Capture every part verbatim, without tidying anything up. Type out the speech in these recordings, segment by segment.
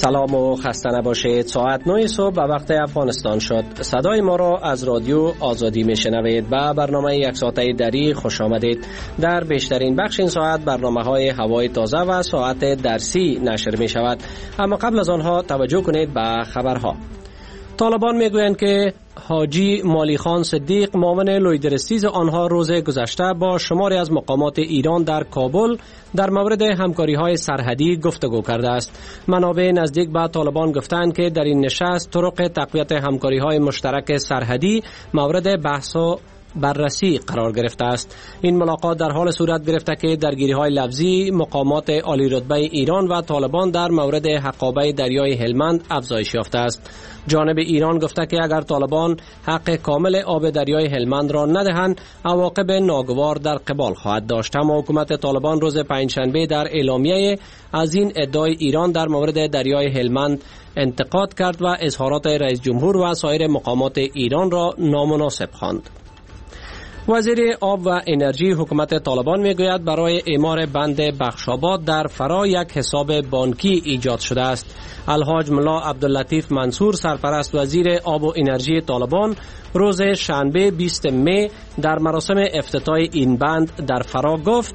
سلام و خسته نباشید. ساعت نه صبح به وقت افغانستان شد. صدای ما را از رادیو آزادی میشنوید. به برنامه یک ساعته دری خوش آمدید. در بیشترین بخش این ساعت برنامه های هوای تازه و ساعت درسی نشر می شود. اما قبل از آنها توجه کنید به خبرها. طالبان میگویند که حاجی مالی خان صدیق معاون لویدرستیز آنها روز گذشته با شماری از مقامات ایران در کابل در مورد همکاری‌های سرحدی گفتگو کرده است. منابع نزدیک به طالبان گفتند که در این نشست طرق تقویت همکاری‌های مشترک سرحدی مورد بحث و بررسی قرار گرفته است. این ملاقات در حال صورت گرفته که درگیری‌های لفظی مقامات عالی رتبه ایران و طالبان در مورد حقابه دریای هلمند افزایش یافته است. جانب ایران گفته که اگر طالبان حق کامل آب دریای هلمند را ندهند، عواقب ناگوار در قبال خواهد داشت. اما حکومت طالبان روز پنجشنبه در اعلامیه از این ادعای ایران در مورد دریای هلمند انتقاد کرد و اظهارات رئیس جمهور و سایر مقامات ایران را نامناسب خواند. وزیر آب و انرژی حکومت طالبان میگوید برای اعمار بند بخشاباد در فرا یک حساب بانکی ایجاد شده است. الحاج ملا عبداللطیف منصور سرپرست وزیر آب و انرژی طالبان روز شنبه بیست می در مراسم افتتاح این بند در فرا گفت: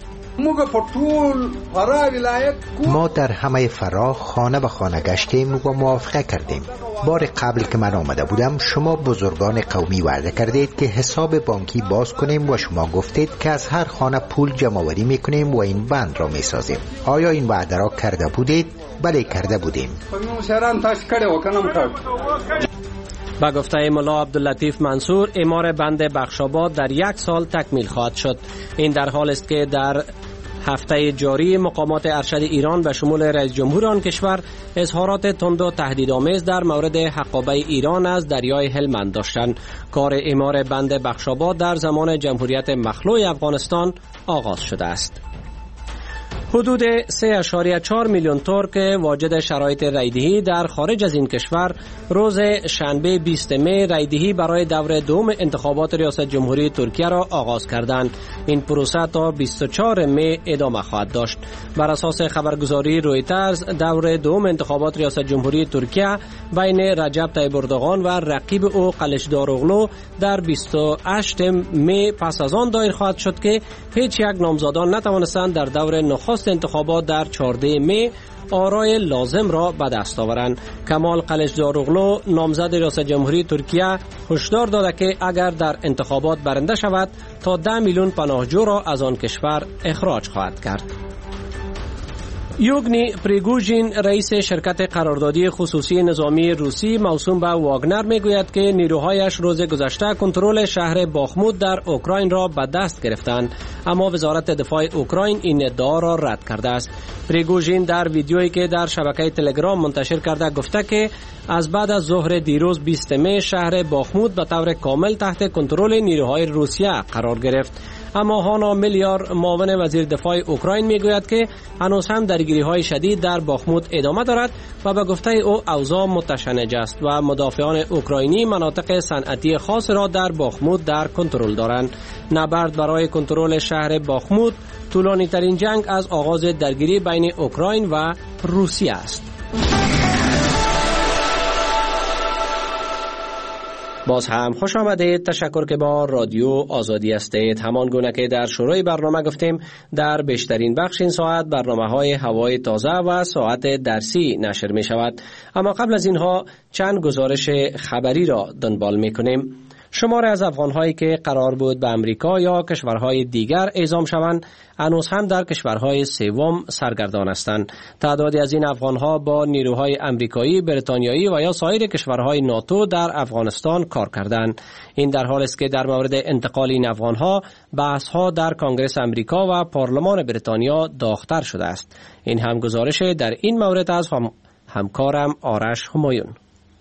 ما در همه فرا خانه به خانه گشتیم و موافقه کردیم. بار قبل که من آمده بودم شما بزرگان قومی وعده کردید که حساب بانکی باز کنیم و شما گفتید که از هر خانه پول جمع آوری میکنیم و این بند را میسازیم. آیا این وعده را کرده بودید؟ بله کرده بودیم. با گفته ملا عبداللطیف منصور اعمار بند بخشاباد در یک سال تکمیل خواهد شد. این در حال است که در هفته جاری مقامات ارشد ایران به شمول رئیس جمهور آن کشور اظهارات تند و تهدیدآمیز در مورد حقابه ایران از دریای هلمند داشتند. کار اعمار بند بخشاباد در زمان جمهوریت مخلوع افغانستان آغاز شده است. حدود سه اشاریه چهار میلیون ترک واجد شرایط رایدهی در خارج از این کشور روز شنبه بیست می رایدهی برای دور دوم انتخابات ریاست جمهوری ترکیه را آغاز کردند. این پروسه تا بیست و چهار می ادامه خواهد داشت. بر اساس خبرگزاری رویترز دور دوم انتخابات ریاست جمهوری ترکیه بین رجب طیب اردوغان و رقیب او قلچداروغلو در بیست و هشت می پس از آن دایر خواهد شد که هیچ یک نامزدان نتوانستند در دور نخست انتخابات در چهارده می آرای لازم را به دست آورند. کمال قلچداروغلو نامزد ریاست جمهوری ترکیه هشدار داده که اگر در انتخابات برنده شود تا ده میلیون پناهجو را از آن کشور اخراج خواهد کرد. یوگنی پریگوژین رئیس شرکت قراردادی خصوصی نظامی روسی موسوم به واگنر میگوید که نیروهایش روز گذشته کنترل شهر باخمود در اوکراین را به دست گرفتند، اما وزارت دفاع اوکراین این ادعا را رد کرده است. پریگوژین در ویدیویی که در شبکه تلگرام منتشر کرده گفته که از بعد از ظهر دیروز بیست می شهر باخمود به طور کامل تحت کنترل نیروهای روسیه قرار گرفت. اما هانا میلیار معاون وزیر دفاع اوکراین میگوید که هنوز هم درگیری‌های شدید در باخمود ادامه دارد و به گفته او اوضاع متشنج است و مدافعان اوکراینی مناطق صنعتی خاص را در باخمود در کنترل دارند. نبرد برای کنترل شهر باخمود طولانی ترین جنگ از آغاز درگیری بین اوکراین و روسیه است. باز هم خوش آمدید. تشکر که با رادیو آزادی هستید. همان گونه که در شروع برنامه گفتیم در بیشترین بخش این ساعت برنامه های هوای تازه و ساعت درسی نشر می شود. اما قبل از اینها چند گزارش خبری را دنبال می کنیم. شمار از افغان‌هایی که قرار بود به امریکا یا کشورهای دیگر اعزام شوند هنوز هم در کشورهای سوم سرگردان هستند. تعدادی از این افغان‌ها با نیروهای امریکایی، بریتانیایی و یا سایر کشورهای ناتو در افغانستان کار کردند. این در حالی است که در مورد انتقال این افغان‌ها بحث‌ها در کنگره امریکا و پارلمان بریتانیا داغ‌تر شده است. این هم گزارش در این مورد از هم همکارم آرش همایون.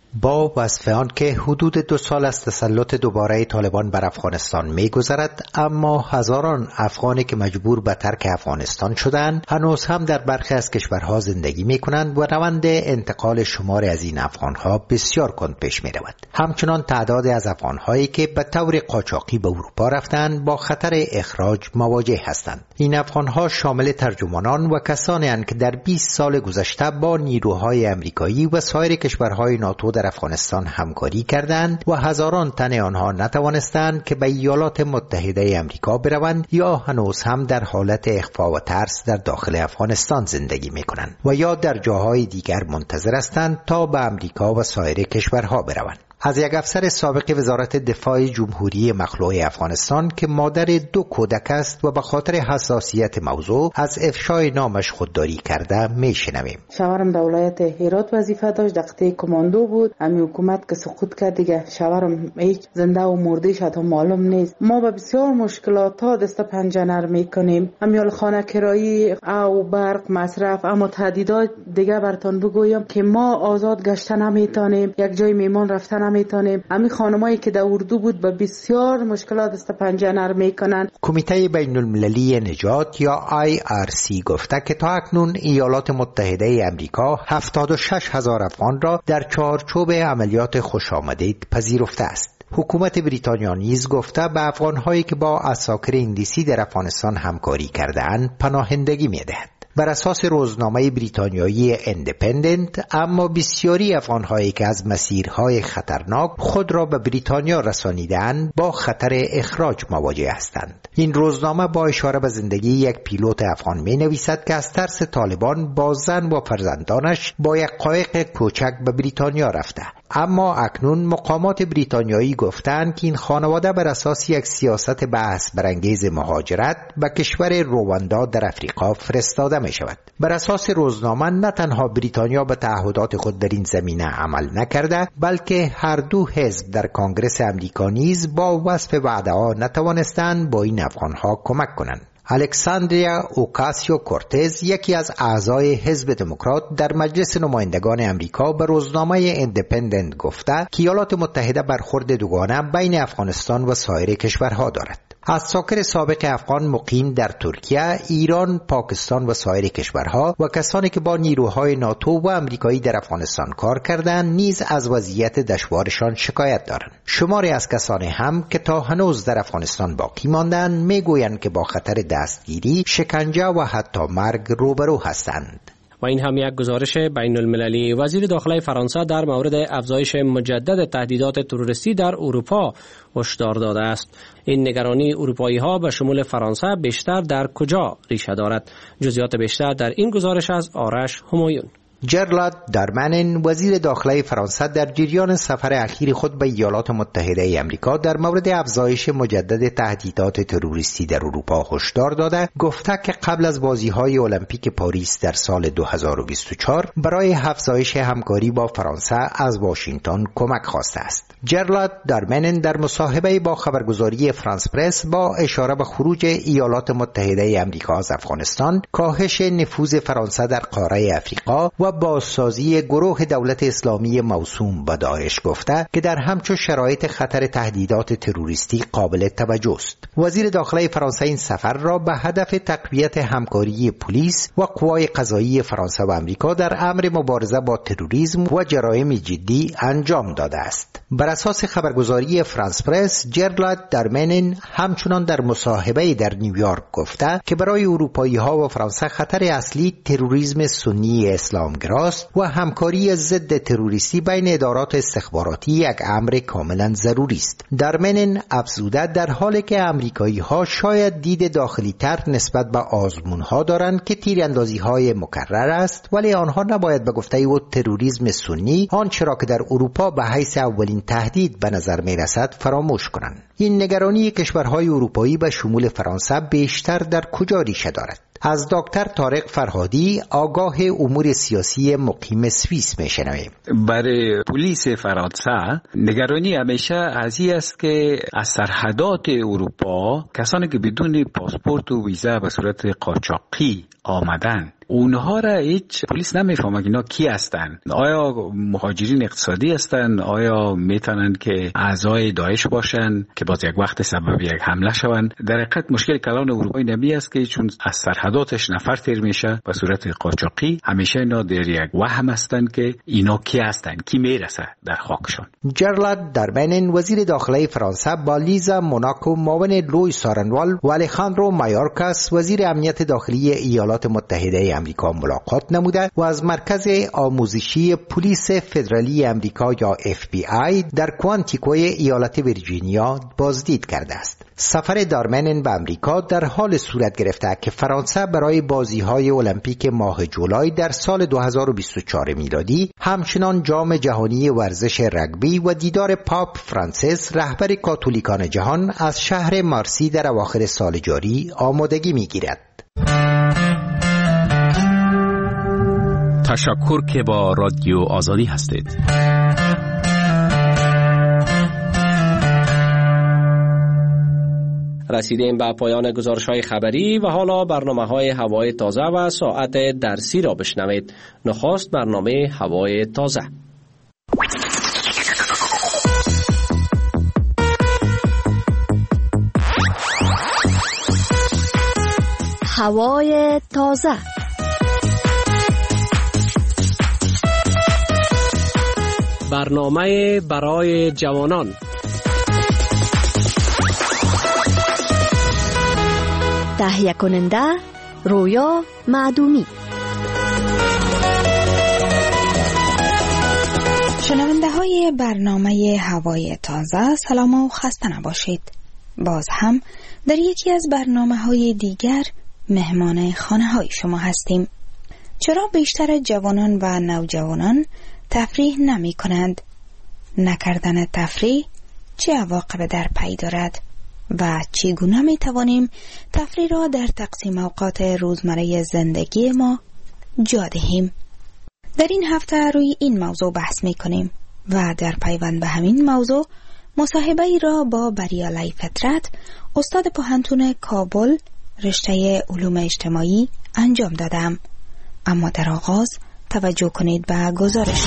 با وصف آن که حدود دو سال از تسلط دوباره طالبان بر افغانستان می‌گذرد، اما هزاران افغانی که مجبور به ترک افغانستان شدند هنوز هم در برخی از کشورها زندگی می‌کنند و روند انتقال شمار از این افغان‌ها بسیار کند پیش می‌رود. همچنان تعداد از افغان‌هایی که به طور قاچاقی به اروپا رفتند با خطر اخراج مواجه هستند. این افغان‌ها شامل ترجمانان و کسانی اند که در بیست سال گذشته با نیروهای آمریکایی و سایر کشورهای ناتو در افغانستان همکاری کردند و هزاران تن آنها نتوانستند که به ایالات متحده آمریکا بروند یا هنوز هم در حالت اخفا و ترس در داخل افغانستان زندگی می‌کنند و یا در جاهای دیگر منتظر هستند تا به آمریکا و سایر کشورها بروند. از یک افسر سابق وزارت دفاع جمهوری مخلوع افغانستان که مادر دو کودک است و به خاطر حساسیت موضوع از افشای نامش خودداری کرده میشنویم. شوهرم در ولایت هرات وظیفه داشت، دقیقه کماندو بود. امی حکومت که سقوط کرد دیگه شوهرم هیچ زنده و مرده شد معلوم نیست. ما به بسیار مشکلات تا دست پنجه نرم میکنیم. امیال خانه کرایی او برق مصرف، اما تهدیدات دیگه براتون بگویم که ما آزاد گشتن نمیتونیم، یک جای میمان رفتن نمیتونیم. همین خانمایی که در اردو بود به بسیار مشکلات دست پنجه نرم میکنن. کمیته بین المللی نجات یا آی آر سی گفته که تا اکنون ایالات متحده آمریکا هفتاد و شش هزار افغان را در چارچوب عملیات خوش آمدید پذیرفته است. حکومت بریتانیا نیز گفته به افغانهایی که با عساکر انگلیسی در افغانستان همکاری کرده‌اند پناهندگی میدهد. بر اساس روزنامه بریتانیایی اندپندنت، اما بسیاری افغانهایی که از مسیرهای خطرناک خود را به بریتانیا رسانیدند با خطر اخراج مواجه هستند. این روزنامه با اشاره به زندگی یک پیلوت افغان می نویسد که از ترس طالبان با زن و فرزندانش با یک قایق کوچک به بریتانیا رفته، اما اکنون مقامات بریتانیایی گفتند که این خانواده بر اساس یک سیاست بحث برانگیز مهاجرت به کشور رواندا در افریقا فرستاده می شود. بر اساس روزنامه نه تنها بریتانیا به تعهدات خود در این زمینه عمل نکرده، بلکه هر دو حزب در کنگره آمریکا نیز با وصف وعده‌ها نتوانستند با این افغانها کمک کنند. الکساندریا اوکاسیو کورتز، یکی از اعضای حزب دموکرات در مجلس نمایندگان امریکا، به روزنامه اندپندنت گفته که ایالات متحده برخورد دوگانه بین افغانستان و سایر کشورها دارد. عساکر سابق افغان مقیم در ترکیه، ایران، پاکستان و سایر کشورها و کسانی که با نیروهای ناتو و امریکایی در افغانستان کار کردند نیز از وضعیت دشوارشان شکایت دارند. شماری از کسانی هم که تا هنوز در افغانستان باقی ماندند میگویند که با خطر دستگیری، شکنجه و حتی مرگ روبرو هستند. و این هم یک گزارش بین المللی. وزیر داخله فرانسه در مورد افزایش مجدد تهدیدات تروریستی در اروپا هشدار داده است. این نگرانی اروپایی ها به شمول فرانسه بیشتر در کجا ریشه دارد؟ جزئیات بیشتر در این گزارش از آرش همایون. جرالد دارمانن، وزیر داخله فرانسه، در جریان سفر اخیر خود به ایالات متحده آمریکا در مورد افزایش مجدد تهدیدات تروریستی در اروپا هشدار داده، گفته که قبل از بازی‌های المپیک پاریس در سال دو هزار و بیست و چهار برای افزایش همکاری با فرانسه از واشنگتن کمک خواسته است. جرالد دارمانن در مصاحبه با خبرگزاری فرانس پرس با اشاره به خروج ایالات متحده آمریکا از افغانستان، کاهش نفوذ فرانسه در قاره افریقا و بازسازی گروه دولت اسلامی موسوم به داعش گفته که در همچون شرایط خطر تهدیدات تروریستی قابل توجه است. وزیر داخله فرانسه این سفر را به هدف تقویت همکاری پلیس و قوای قضایی فرانسه و آمریکا در امر مبارزه با تروریسم و جرایم جدی انجام داده است. بر اساس خبرگزاری فرانس پرس، جرالد دارمانن همچنان در مصاحبه در نیویورک گفته که برای اروپایی ها و فرانسه خطر اصلی تروریسم سنی اسلامگراست و همکاری ضد تروریستی بین ادارات استخباراتی یک امر کاملا ضروری است. دارمانن افزوده در حالی که امریکایی ها شاید دید داخلی تر نسبت به آزمون ها دارند که تیراندازی های مکرر است، ولی آنها نباید به گفته او تروریسم سنی آنچه را که در اروپا به حیث اولین تهدید به نظر می رسد فراموش کنند. این نگرانی کشورهای اروپایی به شمول فرانسه بیشتر در کجا ریشه دارد؟ از دکتر طارق فرهادی، آگاه امور سیاسی مقیم سوئیس میشنویم. برای پلیس فرانسه نگرانی همیشه از این است که از سرحدات اروپا کسانی که بدون پاسپورت و ویزا به صورت قاچاقی آمدن اونها را هیچ پلیس نمیفهمه اینا کی هستن. آیا مهاجرین اقتصادی هستن؟ آیا میتونن که اعضای داعش باشن که باز یک وقت سبب یک حمله شوند؟ در حقیقت مشکل کلان اروپای نمی است که چون از سرحداتش نفر تیر میشه به صورت قاچاقی، همیشه اینا در یک وهم هستن که اینا کی هستن، کی میرسه در خاکشون. جرالد دارمنن وزیر داخلی فرانسه با لیزا موناکو معاون لوئیس آرنوال و الخاندرو مایورکاس وزیر امنیت داخلی ایالات متحده آمریکا ملاقات نموده و از مرکز آموزشی پلیس فدرالی آمریکا یا اف بی آی در کوانتیکوی ایالت ویرجینیا بازدید کرده است. سفر دارمنن به آمریکا در حال صورت گرفته که فرانسه برای بازی‌های المپیک ماه جولای در سال دو هزار و بیست و چهار میلادی همچنان جام جهانی ورزش رگبی و دیدار پاپ فرانسیس رهبر کاتولیکان جهان از شهر مارسی در اواخر سال جاری آمادگی می‌گیرد. تشکر که با رادیو آزادی هستید. رسیدیم به پایان گزارش‌های خبری و حالا برنامه‌های هوای تازه و ساعت درسی را بشنوید. نخست برنامه هوای تازه. هوای تازه. برنامه برای جوانان. تهیه کننده رویا معدومی. شنونده های برنامه هوای تازه، سلام و خسته نباشید. باز هم در یکی از برنامه های دیگر مهمان خانه های شما هستیم. چرا بیشتر جوانان و نوجوانان تفریح نمی کنند؟ نکردن تفریح چه عواقب در پی دارد؟ و چگونه می توانیم تفریح را در تقسیم اوقات روزمره زندگی ما جا دهیم؟ در این هفته روی این موضوع بحث می کنیم و در پیوند به همین موضوع مصاحبه‌ای را با بریالای فطرت، استاد پوهنتون کابل رشته علوم اجتماعی انجام دادم. اما در آغاز توجه کنید به گزارش.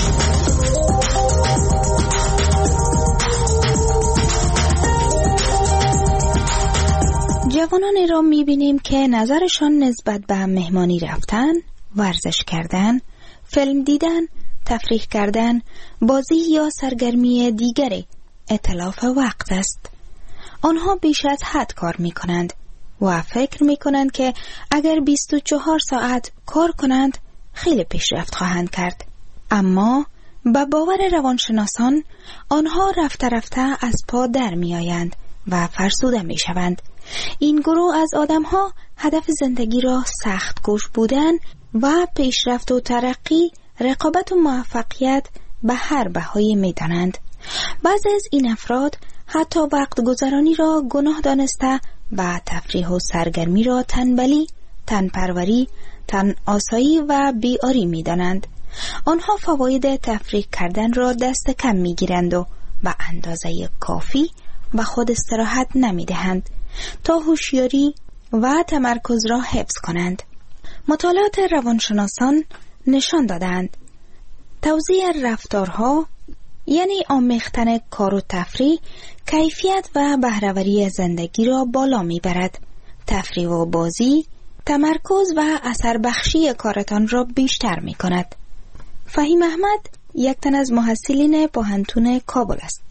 جوانانی را می‌بینیم که نظرشان نسبت به مهمانی رفتن، ورزش کردن، فیلم دیدن، تفریح کردن، بازی یا سرگرمی دیگری اتلاف وقت است. آنها بیش از حد کار می‌کنند و فکر می‌کنند که اگر بیست و چهار ساعت کار کنند خیلی پیشرفت خواهند کرد. اما با باور روانشناسان آنها رفته رفته از پا در می‌آیند و فرسوده می‌شوند. این گروه از آدم‌ها هدف زندگی را سخت کوش بودن و پیشرفت و ترقی، رقابت و موفقیت به هر بهایی می‌دانند. بعضی از این افراد حتی وقت گذرانی را گناه دانسته و تفریح و سرگرمی را تنبلی، تنپروری، تن آسایی و بیاری می‌دانند. آنها فواید تفریح کردن را دست کم می‌گیرند و به اندازه کافی و خود استراحت نمی‌دهند تا هوشیاری و تمرکز را حفظ کنند. مطالعات روانشناسان نشان دادند توزیع رفتارها، یعنی آمیختن کار و تفریح، کیفیت و بهره‌وری زندگی را بالا میبرد. تفریح و بازی تمرکز و اثر بخشی کارتان را بیشتر می کند. فهیم احمد یک تن از محصلین پوهنتون کابل است.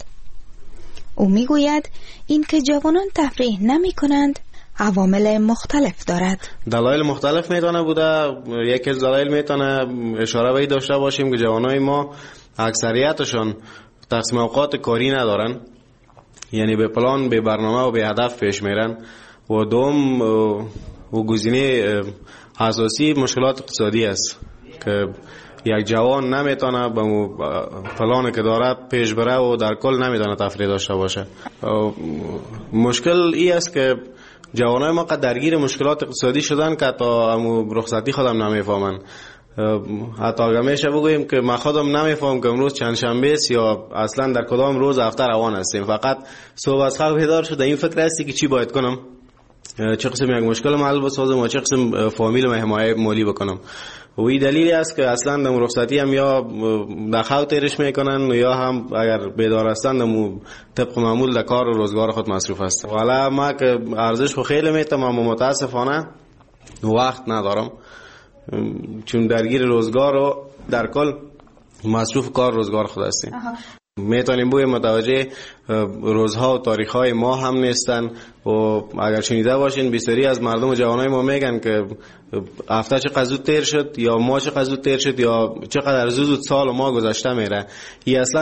او می گوید این که جوانان تفریح نمی کنند عوامل مختلف دارد. دلایل مختلف میتونه بوده. یکی از دلایل میتونه اشاره به این داشته باشیم که جوانای ما اکثریتشون تقسیم اوقات کاری ندارن، یعنی به پلان، به برنامه و به هدف پیش میرن. و دوم و گزینه اساسی مشکلات اقتصادی است که یک جوان نمیتونه به پلانی که داره پیش بره و در کل نمیتونه تفریح داشته باشه. مشکل ای است که جوانای ما قد درگیر مشکلات اقتصادی شدن که تا امو رخصتی خودم نمیفهمن. حتی اگر میشه بگوییم که ما خودم نمیفهم که امروز چند شنبه است یا اصلا در کدام روز هفته روان هستیم. فقط صبح از خواب بیدار شده این فکر هستی که چی باید کنم، چه قسم یک مشکل محل بسازم و چه قسم فامیل و حمایت مالی بکنم. و این دلیلی است که اصلا در رخصتی هم یا در خاو تیرش میکنن یا هم اگر بیدار هستن در طبق معمول در کار و روزگار خود مصروف هستن. حالا ما که ارزش خو خیلی میتم اما متاسفانه وقت ندارم، چون درگیر روزگار و در کل مصروف کار روزگار خود هستیم. میتونیم بوی متوجه روزها و تاریخهای ما هم نیستن و اگر شنیده باشین بسیاری از مردم و جوانای ما میگن که هفته چقدر زود تیر شد یا ماه چقدر زود تیر شد یا چقدر زود سال و ماه گذشته میره. این اصلا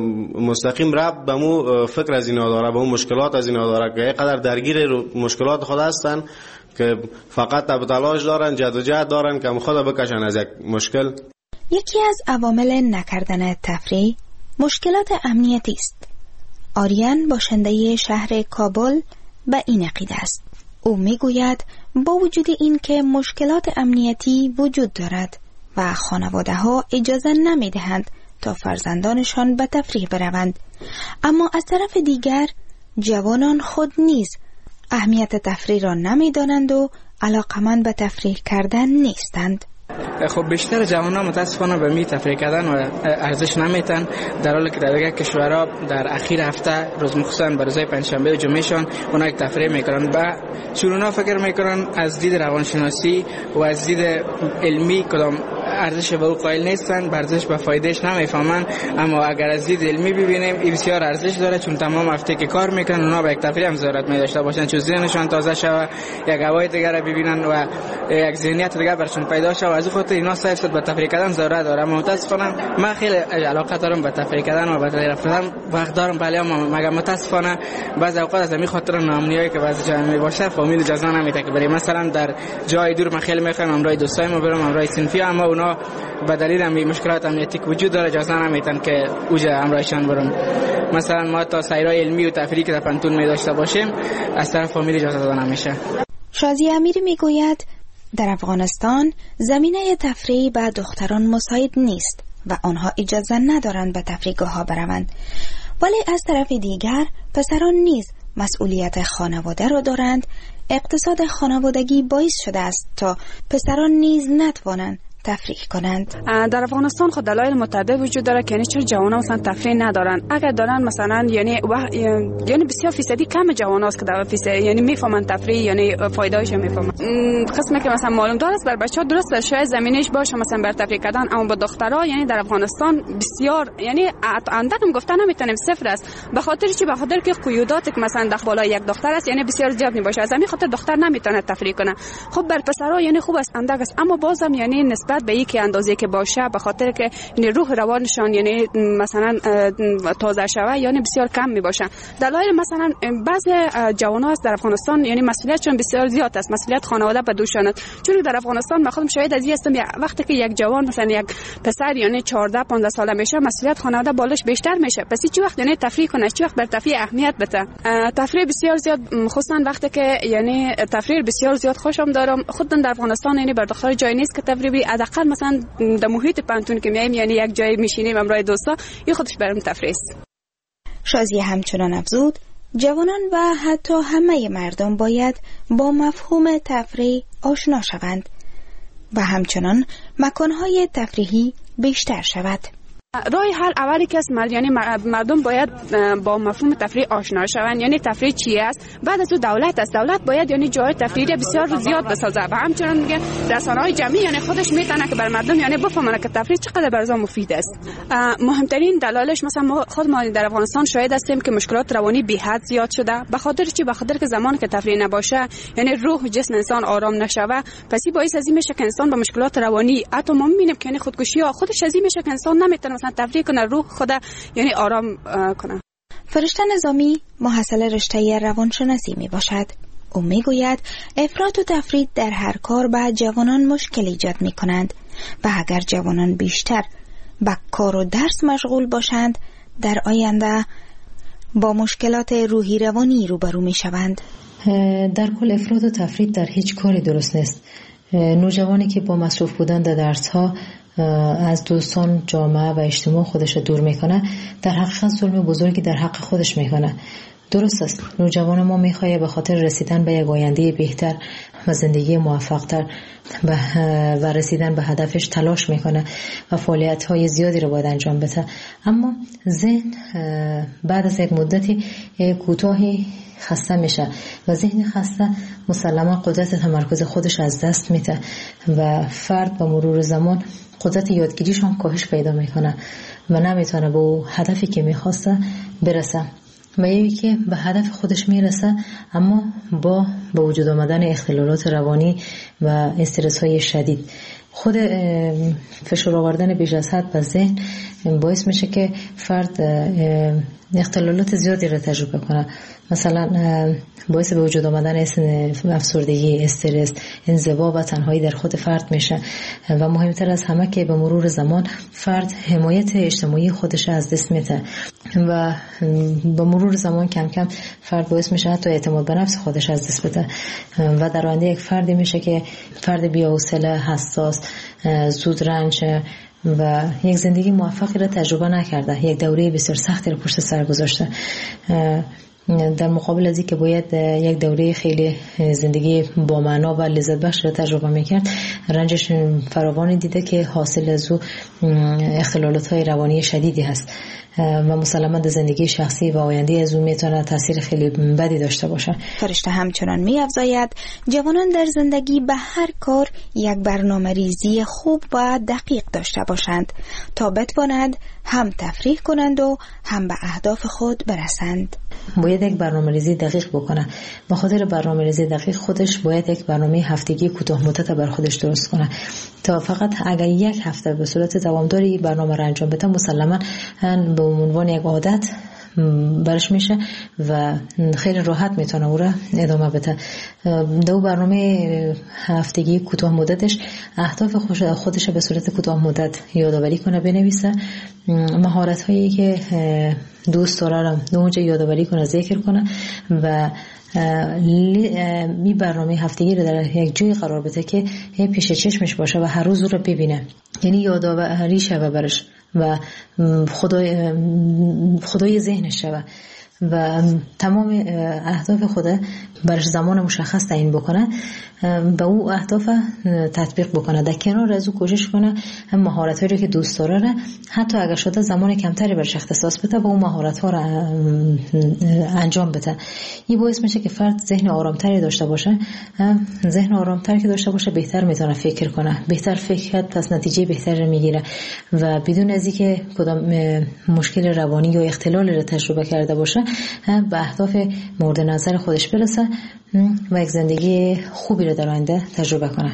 مستقیم ربط به مو فکر از اینا داره، به مو مشکلات از اینا داره که اینقدر درگیر مشکلات خود هستن که فقط تب تلاش دارن، جد و جهد دارن که خود بکشن از یک مشکل. یکی از عوامل نکردن تفریح مشکلات امنیتی است. آریان باشنده شهر کابل به این عقیده است. او میگوید با وجود این که مشکلات امنیتی وجود دارد و خانواده ها اجازه نمی دهند تا فرزندانشان به تفریح بروند، اما از طرف دیگر جوانان خود نیز اهمیت تفریح را نمی دانند و علاقمند به تفریح کردن نیستند. خب بیشتر جوانان متاسفانه به می تفریح کردن و ارزش نمیتن، در حالی که در دیگر کشورها در اخیر هفته روز مخصوصا به روزهای پنجشنبه و جمعهشان اونا یک تفریح میکنن و چورونا فکر میکنن از دید روانشناسی و از دید علمی کدام ارزش به او قائل نیستن، ارزش به فایدهش نمیفهمن. اما اگر از دید علمی ببینیم این بسیار ارزش داره، چون تمام هفته که کار میکنن اونا به یک تفریح هم ضرورت می داشته باشن، چون ذهنشان تازه شوه، یک هوای دیگر رو ببینن و یک ذهنیت دیگر برشون پیدا شوه. از خاطر اینا صرف به تفریح کردن ضرورت داره. متاسفانه من خیلی علاقه دارم به تفریح کردن و به تفریح رفتن، وقت دارم، ولی مگر متاسفانه بعضی اوقات از همین خاطر ناامنیایی که بعضی جا میباشه فامیل اجازه نمیده که بریم. مثلا در جای دور من خیلی میخوام امرای دوستایم برم، امرای صنفی، اما اونا به دلیل همین مشکلات امنیتی که وجود داره اجازه نمیدن که اوجا امرایشان برم. مثلا ما تا سیرای علمی و تفریحی که در پنتون می داشته باشیم از طرف فامیل اجازه داده نمیشه. شازی امیری میگوید در افغانستان زمینه تفریح به دختران مساعد نیست و آنها اجازه ندارند به تفریحگاه ها بروند، ولی از طرف دیگر پسران نیز مسئولیت خانواده را دارند. اقتصاد خانوادگی باعث شده است تا پسران نیز نتوانند تفریح کنند. در افغانستان خود دلایل متعدد وجود داره که یعنی چرا جوانان مثلا تفریح ندارن. اگر دارن مثلا یعنی و... یعنی بسیار فیصدی کم جواناست که در فیصد یعنی میفهمن تفریح یعنی فایده‌اش میفهمن. قسمی که مثلا معلوم داره بر بچه‌ها درسته شاید زمینش باشه مثلا بر تفریح کردن، اما با دخترها یعنی در افغانستان بسیار یعنی اندکم گفتن نمیتونیم صفر است، به خاطر چی؟ به خاطر که قیودات که مثلا در بالای یک دختر است یعنی بسیار زیاد میباشه، از همین خاطر دختر نمیتونه تفریح کنه. خب بر پسرها یعنی خوب است اندک است، اما بازم یعنی نسبت به یک اندازه که باشه به خاطر که یعنی روح روانشان یعنی مثلا تازه شوه یعنی بسیار کم می باشه. دلایل مثلا بعضی جوانان است در افغانستان یعنی مسئولیتشون بسیار زیاد است، مسئولیت خانواده به دوشان است. چون در افغانستان من خودم شاهد از این هستم وقتی که یک جوان مثلا یک پسر یعنی چهارده پانزده ساله میشه مسئولیت خانواده بالش بیشتر میشه، پس چی وقت یعنی تفریح کنه، چی وقت بر تفریح اهمیت بده. تفریح بسیار زیاد خصوصا وقتی که یعنی تفریح بسیار زیاد خوشم دارم. خود در افغانستان یعنی بر دختر جای نیست که تفریحی حداقل مثلا در محیط پنتون که میایم یعنی یک جای میشینیم امرای دوستا این خودش برام تفریح است. شازی همچنان افزود جوانان و حتی همه مردم باید با مفهوم تفریح آشنا شوند و همچنان مکانهای تفریحی بیشتر شود. راه حل اولی که است یعنی مردم باید با مفهوم تفریح آشنا شوند، یعنی تفریح چی است. بعد از اون دولت است، دولت باید یعنی جای تفریحی بسیار زیاد بسازه و همچنان میگه رسانه‌های جمعی یعنی خودش میتونه که بر مردم یعنی بفهمونه که تفریح چقدر برای مفید است. مهمترین دلایلش مثلا ما خود ما در افغانستان شاهد هستیم که مشکلات روانی بی حد زیاد شده. به خاطر چی؟ به خاطر که زمان که تفریح نباشه یعنی روح و جسم انسان آرام نشوه، پس این باعث از این میشه که انسان با مشکلات روانی حتی ما میبینیم که یعنی خودکشی ها خودش از این میشه که انسان نمیتونه مثلا تفریح کنه، روح خدا یعنی آرام کنه. فرشته نظامی محصل رشته روانشناسی می باشد. او می گوید افراط و تفرید در هر کار به جوانان مشکل ایجاد می کنند و اگر جوانان بیشتر به کار و درس مشغول باشند در آینده با مشکلات روحی روانی روبرو می شوند. در کل افراط و تفرید در هیچ کاری درست نیست. نوجوانی که با مصروف بودن در درس ها از دوستان، جامعه و اجتماع خودش رو دور میکنه در حقیقت ظلم بزرگی در حق خودش میکنه. درست است، نوجوان ما میخواد به خاطر رسیدن به یک آینده بهتر و زندگی موفق‌تر و رسیدن به هدفش تلاش میکنه و فعالیت‌های زیادی رو باید انجام بده، اما ذهن بعد از یک مدتی کوتاهی خسته میشه و ذهن خسته مسلما قدرت تمرکز خودش از دست میده و فرد با مرور زمان قدرت یادگیریش هم کاهش پیدا میکنه و نمیتونه به اون هدفی که میخواسته برسه. و یکی که به هدف خودش میرسه اما با به وجود آمدن اختلالات روانی و استرس های شدید، خود فشار آوردن بیش از حد به ذهن باعث میشه که فرد اختلالات زیادی رو تجربه کنه. مثلا باعث به وجود آمدن افسردگی، استرس، انزوا و تنهایی در خود فرد میشه و مهمتر از همه که به مرور زمان فرد حمایت اجتماعی خودش از دست میده و به مرور زمان کم کم فرد باعث میشه حتی اعتماد به نفس خودش از دست بده و در آینده یک فردی میشه که فرد بی‌حوصله، حساس، زود رنج و یک زندگی موفقی را تجربه نکرده، یک دوره بسیار سختی را پشت سر گذاشته، در مقابل از اینکه باید یک دوره خیلی زندگی با معنا و لذت بخش را تجربه میکرد، رنجش فراوانی دیده که حاصل از او اختلالات های روانی شدیدی هست و مسلماً در زندگی شخصی و آینده از او میتونه تاثیر خیلی بدی داشته باشه. فرشته همچنان می‌افزاید جوانان در زندگی به هر کار یک برنامه ریزی خوب و دقیق داشته باشند تا بتوانند هم تفریح کنند و هم به اهداف خود برسند. باید یک برنامه ریزی دقیق بکنه. به خاطر برنامه ریزی دقیق خودش باید یک برنامه هفتگی کوتاه مدت بر خودش درست کنه تا فقط اگر یک هفته به صورت دوامداری برنامه را انجام بده مسلماً به عنوان یک عادت برش میشه و خیلی راحت میتونه او را ادامه بده. دو برنامه هفتگی کوتاه مدتش اهداف خودش به صورت کوتاه مدت یادآوری کنه، بنویسه، مهارت هایی که دوست داره رو اونجا یادآوری کنه، ذکر کنه و می برنامه هفتگی رو در یک جای قرار بده که پیش چشمش باشه و هر روز رو ببینه، یعنی یادآوری شوه برش و خدای خدای ذهنش شوه و تمام اهداف خود برش زمان مشخص تعیین بکنه، به او اهداف تطبیق بکنه، در کنار از او کوشش کنه هم مهارت‌هایی رو که دوست داره حتی اگر شده زمان کمتری برش اختصاص بده با اون مهارت‌ها رو انجام بده. این باعث میشه که فرد ذهن آرامتری داشته باشه، ذهن آرامتری که داشته باشه بهتر میتونه فکر کنه، بهتر فکر کرد پس نتیجه بهتری میگیره و بدون از اینکه کدام مشکل روانی یا اختلال رو تجربه کرده باشه به اهداف مورد نظر خودش برسه و یک زندگی خوبی رو در آینده تجربه کنه.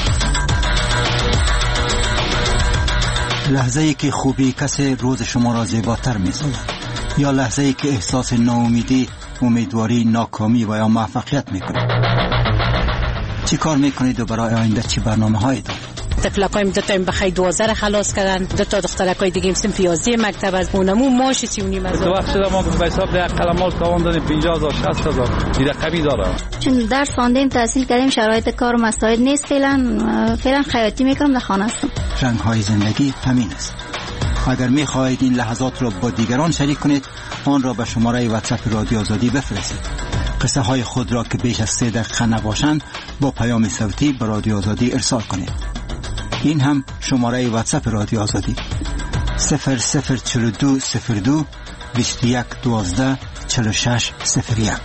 لحظه ای که خوبی کسی روز شما را زیباتر می‌سازد یا لحظه ای که احساس ناامیدی، امیدواری، ناکامی و یا موفقیت می‌کنید. چی کار می‌کنید و برای آینده چی برنامه‌هایی دارید؟ تفلقایم دو تا این بخی دوازده خلاص کردن، دو تا دخترکای دیگه هم پیازی مکتب از اونمو ماشی سی و نیم از دو وقت شده ما به حساب ده قلمال کاوندن پنجاه هزار شصت هزار دیده کمی داره. چون درس خواندیم تحصیل کردیم شرایط کار و مساعد نیست، فعلا فعلا خیاطی میکنم در خانه هستم. رنگ های زندگی همین است. اگر میخواهید این لحظات را با دیگران شریک کنید آن را به شماره واتساپ رادیو آزادی بفرستید. قصه های خود را که بیش از سه دقیقه نباشند با پیام صوتی به رادیو آزادی ارسال کنید. این هم شماره واتساپ رادیو آزادی صفر صفر چهل و دو صفر دو بیست و یک دوازده چهل و شش صفر یک.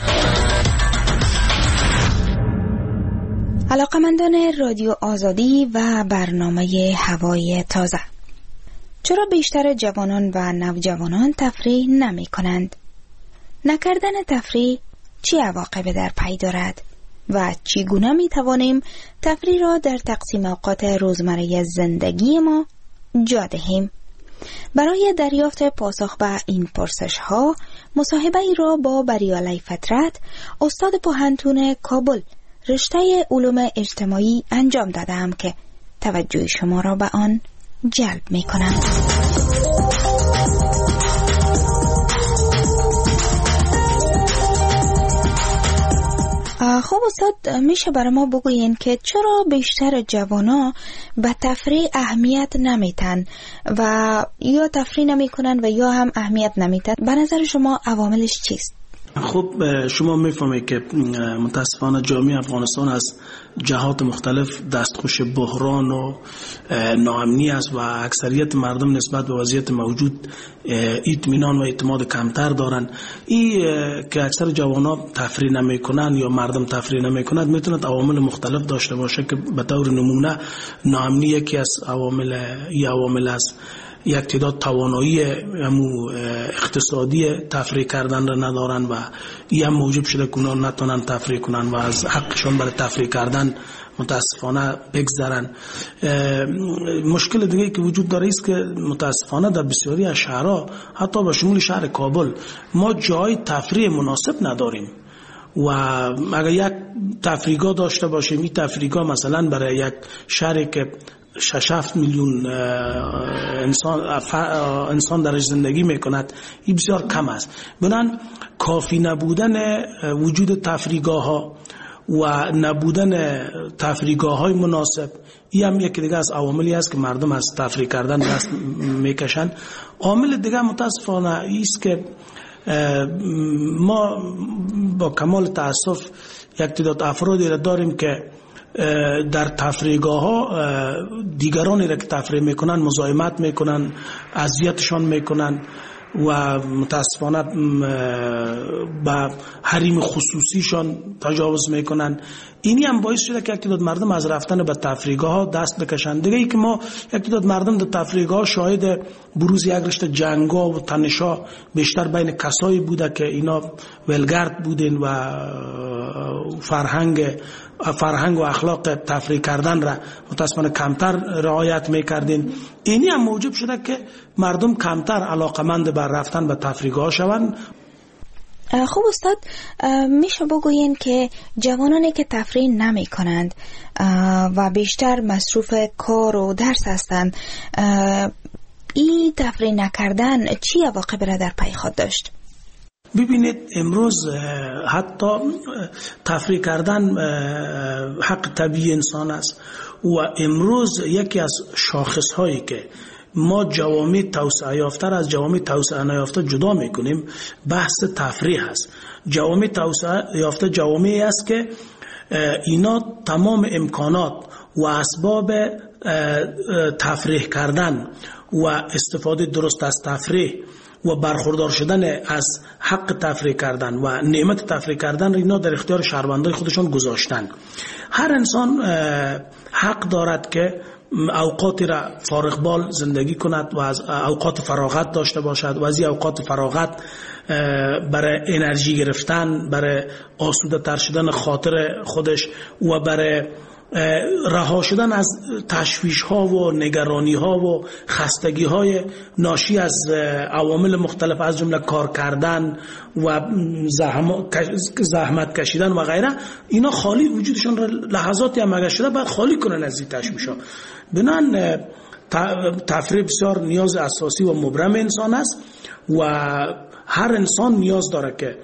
علاقمندان رادیو آزادی و برنامه هوای تازه، چرا بیشتر جوانان و نوجوانان تفریح نمی کنند؟ نکردن تفریح چه عواقبی در پی دارد؟ و چگونه می توانیم تفریح را در تقسیم اوقات روزمره زندگی ما جا دهیم؟ برای دریافت پاسخ به این پرسش ها مصاحبه ای را با بریالی فطرت، استاد پوهنتون کابل رشته علوم اجتماعی انجام دادم که توجه شما را به آن جلب می کنم. خب استاد، میشه برای ما بگوین که چرا بیشتر جوانا به تفریح اهمیت نمیتن و یا تفریح نمیکنن و یا هم اهمیت نمیتن؟ به نظر شما عواملش چیست؟ خب شما میفهمید که متاسفانه جامعه افغانستان از جهات مختلف دستخوش بحران و ناامنی است و اکثریت مردم نسبت به وضعیت موجود اطمینان و اعتماد کمتر دارن. این که اکثر جوانان تفریح نمیکنن یا مردم تفریح نمیکنند میتونه عوامل مختلف داشته باشه که به طور نمونه ناامنی یکی از عوامل ای عوامل است. یک تعداد توانایی اقتصادی تفریح کردن را ندارن و این هم موجب شده که اونا نتونن تفریح کنن و از حقشون برای تفریح کردن متاسفانه بگذرن. مشکل دیگه که وجود داره است که متاسفانه در بسیاری از شهرها حتی به شمول شهر کابل ما جای تفریح مناسب نداریم و اگر یک تفریحگاه داشته باشیم این تفریحگاه مثلا برای یک شهری که شش هفت میلیون انسان انسان درش زندگی میکند این بسیار کم است. بنابراین کافی نبودن وجود تفریحگاه ها و نبودن تفریحگاه های مناسب این هم یکی دیگه از عواملی است که مردم از تفریح کردن دست میکشن. عامل دیگه متاسفانه است که ما با کمال تاسف یک تعداد افرادی را داریم که در تفریحگاه ها دیگرانی را که تفریح میکنن مزاحمت میکنن، اذیتشان میکنن و متاسفانه با حریم خصوصیشان تجاوز میکنن. اینی هم باعث شده که یک تعداد مردم از رفتن به تفریحگاه ها دست بکشند. دیگه ای که ما یک تعداد مردم در تفریحگاه ها شاهد بروز یک رشته جنگا و تنشا بیشتر بین کسایی بوده که اینا ولگرد بودن و فرهنگ فرهنگ و اخلاق تفریح کردن را متاسفانه کمتر رعایت میکردین. اینی هم موجب شده که مردم کمتر علاقمند بر رفتن به تفریحگاه شوند. خب استاد، میشه بگوین که جوانانی که تفریح نمی کنند و بیشتر مصروف کار و درس هستند، این تفریح نکردن چی عواقب را در پی خود داشت؟ ببینید امروز حتی تفریح کردن حق طبیعی انسان است و امروز یکی از شاخص هایی که ما جوامع توسعه یافته از جوامع توسعه نیافته جدا میکنیم بحث تفریح است. جوامع توسعه یافته جوامعی است که اینا تمام امکانات و اسباب تفریح کردن و استفاده درست از تفریح و برخوردار شدن از حق تفریح کردن و نعمت تفریح کردن اینا در اختیار شهروندای خودشان گذاشتن. هر انسان حق دارد که اوقاتی را فارغ بال زندگی کند و از اوقات فراغت داشته باشد و از این اوقات فراغت برای انرژی گرفتن، برای آسوده تر شدن خاطر خودش و برای رها شدن از تشویش ها و نگرانی ها و خستگی های ناشی از عوامل مختلف از جمله کار کردن و زحمت کشیدن و غیره، اینا خالی وجودشان را لحظاتی هم اگر شده باید خالی کنن از این تشویش ها. بنان تفریح بسیار نیاز اساسی و مبرم انسان است و هر انسان نیاز داره که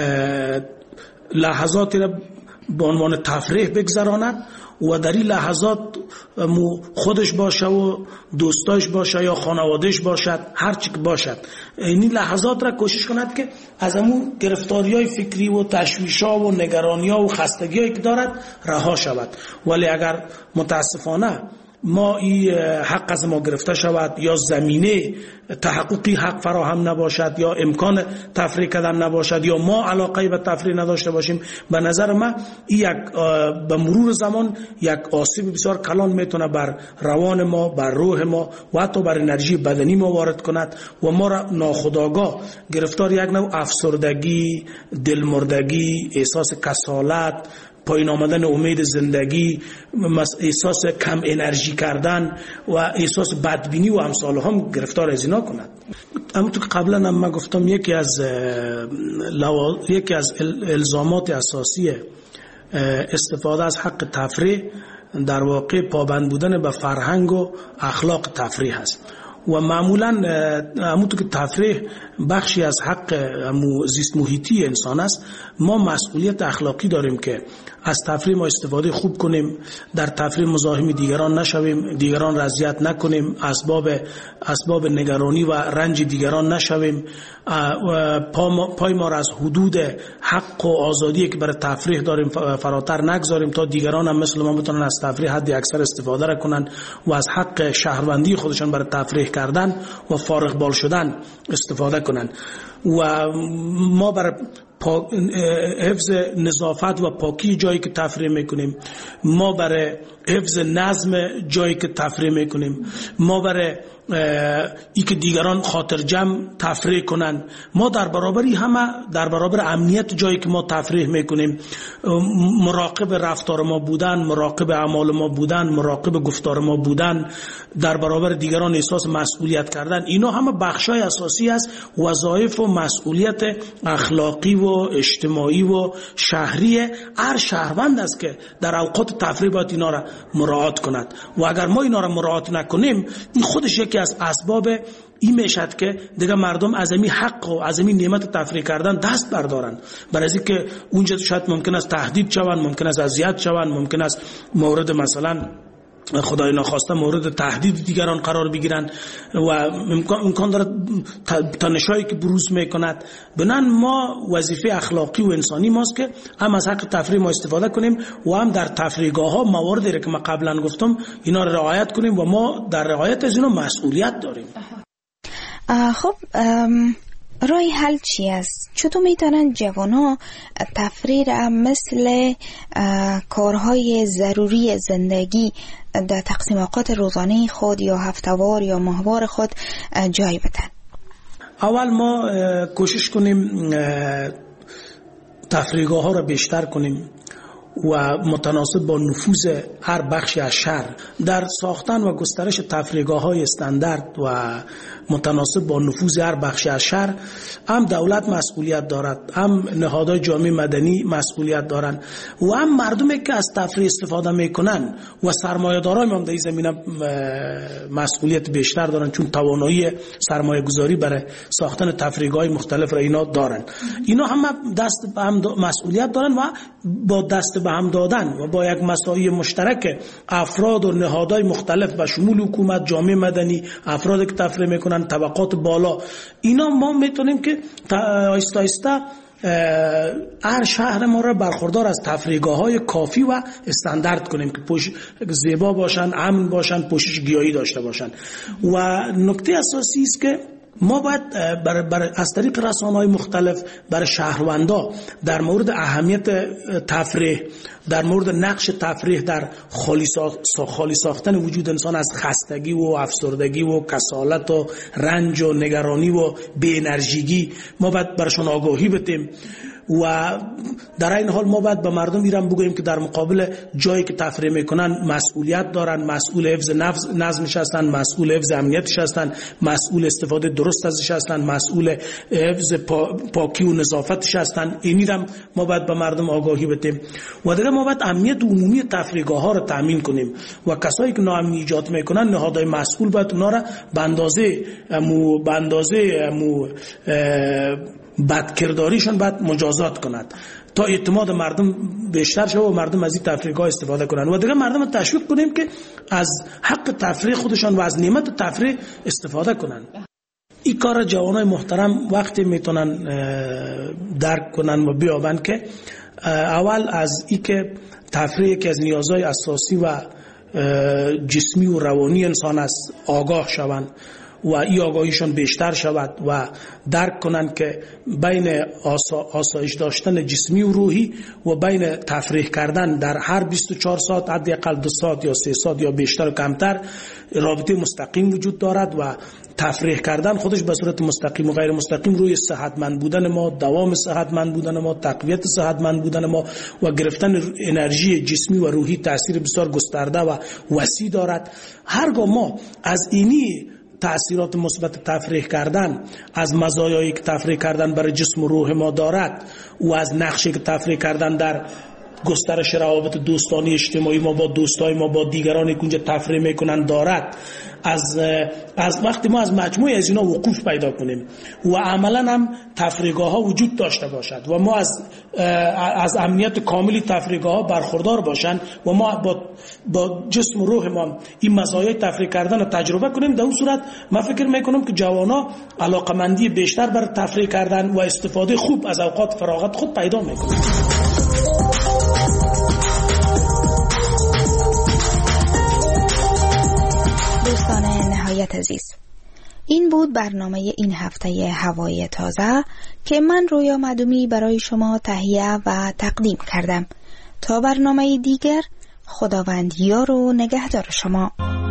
لحظاتی را به عنوان تفریح بگذراند و در این لحظات خودش باشه و دوستاش باشه یا خانوادهش باشد، هر چی که باشد، این لحظات را کوشش کند که از همون گرفتاری‌های فکری و تشویش‌ها و نگرانی‌ها و خستگی‌هایی که دارد رها شود. ولی اگر متاسفانه ما این حق از ما گرفته شود یا زمینه تحققی حق فراهم نباشد یا امکان تفریح کردن نباشد یا ما علاقه به تفریح نداشته باشیم، به نظر من این یک به مرور زمان یک آسیب بسیار کلان میتونه بر روان ما، بر روح ما و حتی بر انرژی بدنی ما وارد کند و ما را ناخودآگاه گرفتار یک نوع افسردگی، دلمردگی، احساس کسالت، پایین آمدن امید زندگی، احساس کم انرژی کردن و احساس بدبینی و امثال هم گرفتار از اینا کند. اما تو که قبلا هم من گفتم یکی از لوا... یکی از الزامات اساسی استفاده از حق تفریح در واقع پابند بودن به فرهنگ و اخلاق تفریح است و معمولا همونطور که تفریح بخشی از حق زیست محیطی انسان است، ما مسئولیت اخلاقی داریم که از تفریح ما استفاده خوب کنیم، در تفریح مزاحم دیگران نشویم، دیگران را اذیت نکنیم، اسباب اسباب نگرانی و رنج دیگران نشویم، پای ما را از حدود حق و آزادی که برای تفریح داریم فراتر نگذاریم تا دیگران هم مثل ما بتونن از تفریح حد اکثر استفاده را کنن و از حق شهروندی خودشان برای تفریح کردن و فارغ بال شدن استفاده کنن. و ما برای حفظ نظافت و پاکی جایی که تفریح میکنیم، ما برای حفظ نظم جایی که تفریح میکنیم، ما برای ای که دیگران خاطر جمع تفریح کنن، ما در برابری همه در برابر امنیت جایی که ما تفریح میکنیم مراقب رفتار ما بودن، مراقب اعمال ما بودن، مراقب گفتار ما بودن، در برابر دیگران احساس مسئولیت کردن، اینا همه بخشای اساسی است وظایف و مسئولیت اخلاقی و اجتماعی و شهری هر شهروند است که در اوقات تفریح باید اینا را مراعات کند. و اگر ما اینا را مراعات نکنیم این خودش یکی از اسباب این میشد که دیگه مردم از این حق و از این نعمت تفریح کردن دست بردارن، برای از اینکه اونجا شاید ممکن است تهدید شوند، ممکن است اذیت شوند، ممکن است مورد مثلا خدای ناخواسته مورد تهدید دیگران قرار بگیرن و امکان دارد تنشایی که بروز میکند. بنان ما وظیفه اخلاقی و انسانی ماست که هم از حق تفریح ما استفاده کنیم و هم در تفریحگاه ها مواردی که ما قبلا گفتم اینا رو رعایت کنیم و ما در رعایت از اینا مسئولیت داریم. خب راه حل چی است؟ چطور میتونن جوانا تفریح را مثل کارهای ضروری زندگی در تقسیم اوقات روزانه خود یا هفتهوار یا ماهوار خود جای بدن؟ اول ما کوشش کنیم تفریحگاه ها را بیشتر کنیم و متناسب با نفوذ هر بخشی از شهر در ساختن و گسترش تفریحگاه های استاندارد و متناسب با نفوذ هر بخشی از شهر هم دولت مسئولیت دارد، هم نهادهای جامعه مدنی مسئولیت دارند و هم مردمی که از تفریح استفاده میکنن و سرمایه‌داران هم در این زمینه مسئولیت بیشتر دارن، چون توانایی سرمایه گذاری برای ساختن تفریحگاه مختلف را اینا دارن. اینا هم دست به هم مسئولیت دارن و با دست به هم دادن و با یک مساعی مشترک افراد و نهادهای مختلف به شمول حکومت، جامعه مدنی، افرادی که تفریح میکنن، طبقات بالا، اینا ما میتونیم که آیسته آیسته هر شهر ما را برخوردار از تفریحگاه های کافی و استاندارد کنیم که پوش زیبا باشن، امن باشن، پوشش گیاهی داشته باشن. و نکته اساسی است که ما باید بر بر از طریق رسانه‌های مختلف برای شهروندا در مورد اهمیت تفریح، در مورد نقش تفریح در خالی, ساخ... خالی ساختن وجود انسان از خستگی و افسردگی و کسالت و رنج و نگرانی و بی انرژیگی ما باید برشون آگاهی بدیم. و در این حال ما باید به مردم ایران بگوییم که در مقابل جایی که تفریح میکنن مسئولیت دارن، مسئول حفظ نظمش هستن، مسئول حفظ امنیتش هستن، مسئول استفاده درست ازش هستن، مسئول حفظ پا، پاکی و نظافتش هستن. اینی هم ما باید به مردم آگاهی بدیم. و دیگه ما باید امنیت عمومی تفریحگاه ها رو تامین کنیم و کسایی که ناامنی ایجاد میکنن نهادهای مسئول باید اونا رو به اندازه مو به اندازه مو بدکرداریشون باید مجازات کند تا اعتماد مردم بیشتر شه و مردم از این تفریحگاه استفاده کنن. و دیگه مردم رو تشویق کنیم که از حق تفریح خودشان و از نعمت تفریح استفاده کنن. این کار جوانای محترم وقتی میتونن درک کنن و بیابن که اول از این که تفریح که از نیازهای اساسی و جسمی و روانی انسان است آگاه شوند و این آگاهیشون بیشتر شود و درک کنند که بین آسا، آسایش داشتن جسمی و روحی و بین تفریح کردن در هر بیست و چهار ساعت حداقل دو ساعت یا سه ساعت یا بیشتر و کمتر رابطه مستقیم وجود دارد و تفریح کردن خودش به صورت مستقیم و غیر مستقیم روی صحتمند بودن ما، دوام صحتمند بودن ما، تقویت صحتمند بودن ما و گرفتن انرژی جسمی و روحی تاثیر بسیار گسترده و وسیع دارد. هرگاه ما از اینی تأثیرات مثبت تفریح کردن، از مزایایی که تفریح کردن برای جسم و روح ما دارد و از نقشی که تفریح کردن در گسترش روابط دوستانی اجتماعی ما با دوستای ما با دیگرانی که اونجا تفریح میکنن دارد، از از وقتی ما از مجموعه از اینا وقوف پیدا کنیم و عملا هم تفریحگاه ها وجود داشته باشد و ما از از امنیت کاملی تفریحگاه ها برخوردار باشند و ما با با جسم و روح ما این مزایای تفریح کردن رو تجربه کنیم، در اون صورت من فکر میکنم که جوانا علاقمندی بیشتر بر تفریح کردن و استفاده خوب از اوقات فراغت خود پیدا میکنند. دوستان نهایت عزیز، این بود برنامه این هفته هوای تازه که من رویا معدومی برای شما تهیه و تقدیم کردم. تا برنامه دیگر، خداوند یار و نگهدار شما.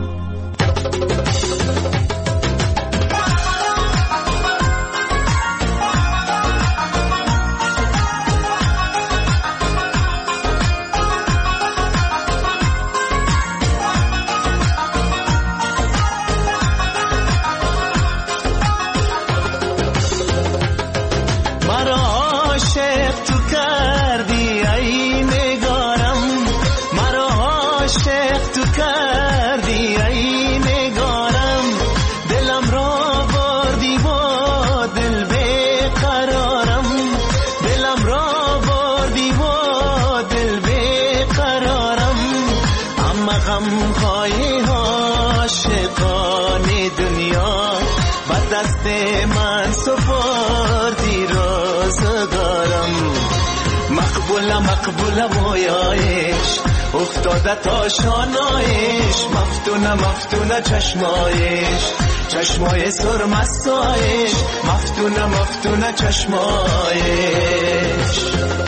من سپردی روزگارم، مقبول مقبول مویایش افتاده تا شانایش، مفتونه مفتونه چشمایش، چشمای سرمستایش، مفتونه مفتونه چشمایش.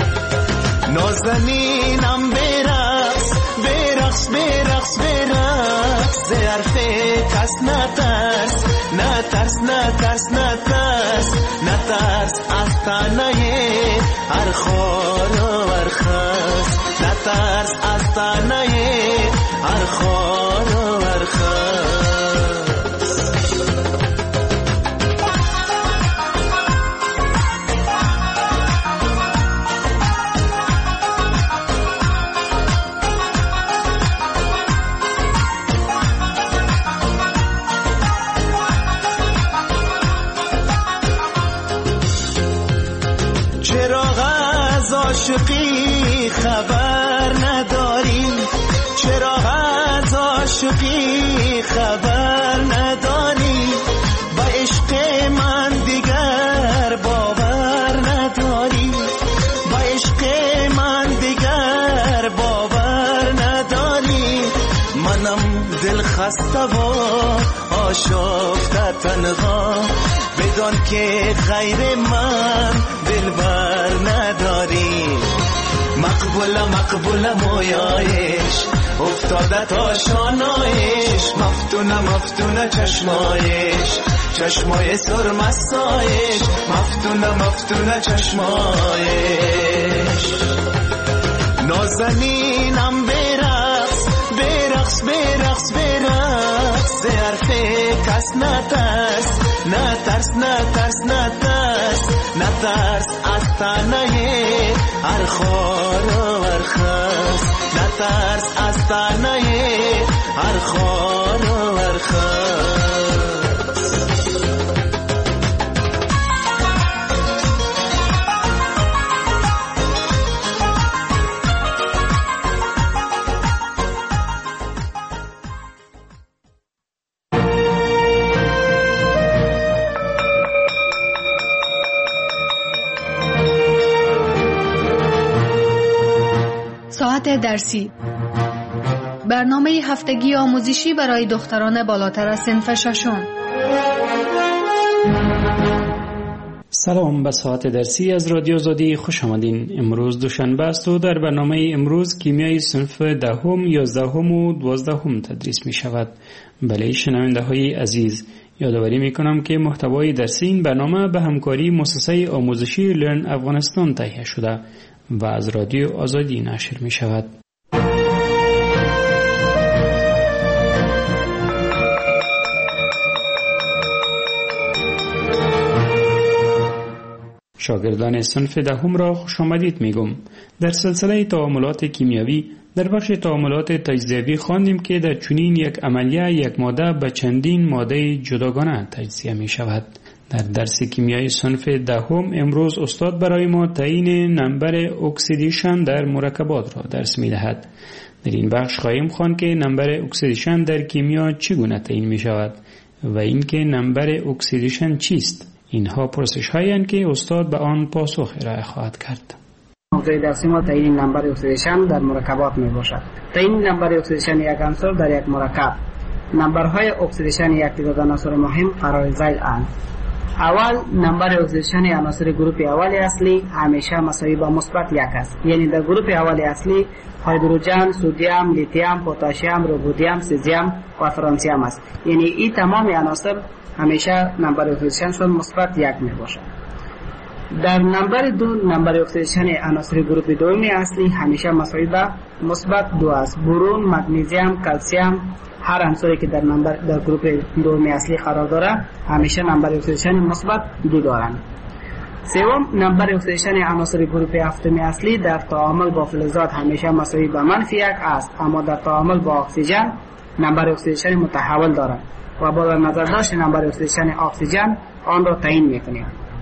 نازنینم برقص برقص برقص برقص، حرف کس نترس نترس نترس نترس نترس از تنه هر خار و هر خس، نترس از تنه هر خار و هر خس. عاشقی خبر نداری، چرا از عاشقی خبر نداری، با عشق من دیگر باور نداری، با عشق من دیگر باور نداری. منم دل خسته و آشفته تنها، بدان که غیر من دلبر نداری. مقبول مقبول مویایش افتاده تا شانایش، مفتونه مفتونه چشمایش، چشمای سرمستایش، مفتونه مفتونه چشمایش. نازنینم برقص برقص برقص برقص، حرف کس نترس نترس نترس نترس نترس از تنه هر خار و هر خس، نترس از تنه هر خار و هر خس. ساعت درسی، برنامه هفتگی آموزشی برای دختران بالاتر از صنف ششم. سلام، به ساعت درسی از رادیو آزادی خوش آمدین. امروز دوشنبه است و در برنامه امروز کیمیای صنف دهم، یازدهم و دوازدهم تدریس می شود. بله شنونده های عزیز، یادآوری می کنم که محتوای درسی این برنامه به همکاری مؤسسه آموزشی لرن افغانستان تهیه شده و از رادیو آزادی نشر می شود. شاگردان صنف دهم را خوش آمدید میگم. در سلسله تعاملات کیمیایی در بخش تعاملات تجزیوی خواندیم که در چنین یک عملیه یک ماده به چندین ماده جداگانه تجزیه می شود. در درس کیمیای صنف دهم امروز استاد برای ما تعیین نمبر اکسیدیشن در مرکبات را درس می دهد. در این بخش خواهیم خواند که نمبر اکسیدیشن در کیمیا چگونه تعیین می شود و اینکه نمبر اکسیدیشن چیست. اینها پرسش هایی اند که استاد به آن پاسخ ارائه خواهد کرد. موضوع درسی ما تعیین نمبر اکسیدیشن در مرکبات می باشد. تعیین نمبر اکسیدیشن یک عنصر در یک مرکب. نمبرهای اکسیدیشن یک تعداد عناصر مهم قرار ذیل اند. اول نمبر اکسیدیشن عناصر گروپ اول اصلی همیشه مساوی با مثبت یک است. یعنی در گروپ اول اصلی هیدروژن، سدیم، لیتیوم، پتاسیم، رودیم، سزیم و فرانسیم است. یعنی این تمام عناصر همیشه نمبر اکسیدیشنشون مثبت یک می باشد. در نمبر دو نمبر اکسیدیشن عناصر گروپ دوم اصلی همیشه مساوی با مثبت دو است. برون، مگنیزیم، کلسیم، هر عنصری که در نمبر در گروپ دوم اصلی قرار داره همیشه نمبر اکسیدیشن مثبت دو دارند. سوم نمبر اکسیدیشن عناصر گروپ هفتم اصلی در تعامل با فلزات همیشه مساوی با منفی یک است، اما در تعامل با اکسیژن نمبر اکسیدیشن متحول دارد و با نظر داشت نمبر اکسیدیشن اکسیژن آن را تعیین می‌کنیم.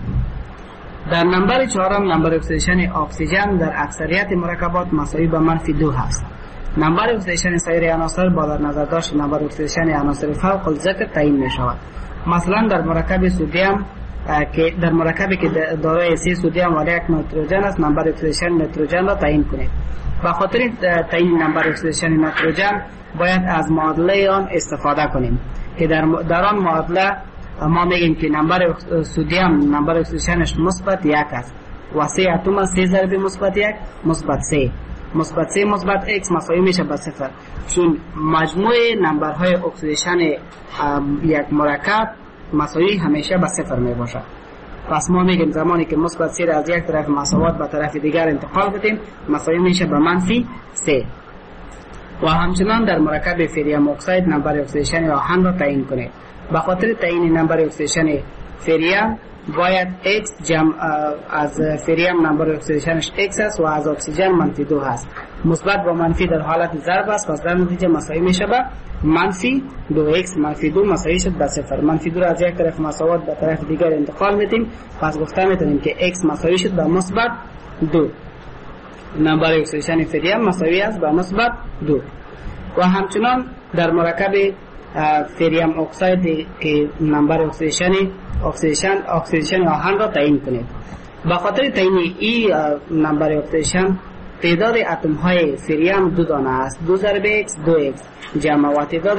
در نمبر چهارم نمبر اکسیدیشن اکسیژن در اکثریت مرکبات مساوی با منفی دو است. نمبر اکسیدیشن سایر عناصر با در نظر داشت نمبر اکسیدیشن عناصر فوق الذکر تعیین می شود. مثلا در مرکب سدیم که در مرکبی که دارای سه سدیم و یک نیتروژن است نمبر اکسیدیشن نیتروژن را تعیین کنید. به خاطر تعیین نمبر اکسیدیشن نیتروژن باید از معادله آن استفاده کنیم که در در آن معادله ما میگیم که نمبر سدیم نمبر اکسیدیشنش مثبت یک است و سه اتم سه ضرب مثبت یک مثبت سه مثبت سه مثبت x مساوی میشه با صفر، چون مجموع نمبرهای اکسیدیشن یک مرکب مساوی همیشه با صفر می باشد. پس ما میگیم زمانی که مثبت سه را از یک طرف مساوات به طرف دیگر انتقال بدیم مساوی میشه با منفی سه. و همچنان در مرکب فریم اکساید نمبر اکسیدیشن آهن را تعیین کنید. به خاطر تعیین نمبر اکسیدیشن فریم باید x جمع از فریم نمبر اکسیدیشنش x است و از اکسیژن منفی دو هست. مثبت با منفی در حالت ضرب است، پس در نتیجه مساوی میشه با منفی دو x منفی دو مساوی شد به صفر. منفی دو را از یک طرف مساوات به طرف دیگر انتقال میدیم، پس گفته میتونیم که x مساوی شد به مثبت دو. نمبر اکسیدیشن فریم مساوی است به مثبت دو. و همچنان در مرکب فریم اکساید که نمبر اکسیدیشن اکسیدیشن اکسیدیشن آهن را تعیین کنید. به خاطر تعیین این نمبر اکسیدیشن تعداد اتم های فریم دو دانه است. دو ضرب x دو x جمع و تعداد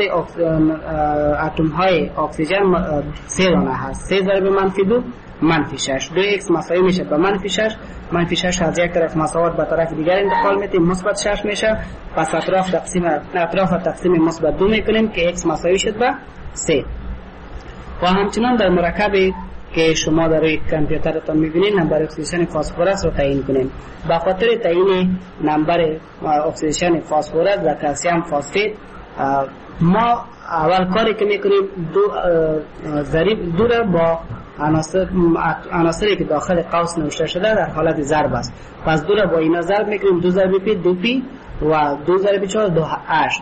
اتم های اکسیژن سه دانه هست. سه ضرب منفی دو منفی شش. دو x مساوی میشه به منفی شش. منفی شش از یک طرف مساوات به طرف دیگر انتقال میدیم مثبت شش میشه. پس اطراف تقسیم اطراف تقسیم مثبت دو میکنیم که x مساوی شد به سه. و همچنان در مرکبی که شما در روی کامپیوترتان میبینید نمبر اکسیدیشن فسفرس رو تعیین کنیم. به خاطر تعیین نمبر اکسیدیشن فسفرس و کلسیم فسفید ما اول کاری که میکنیم دو ضریب دو را با عناصر عناصری که داخل قوس نوشته شده در حالت ضرب است. پس دو را با اینا ضرب میکنیم. دو ضرب پی دو پی و دو ضرب چهار دو هشت.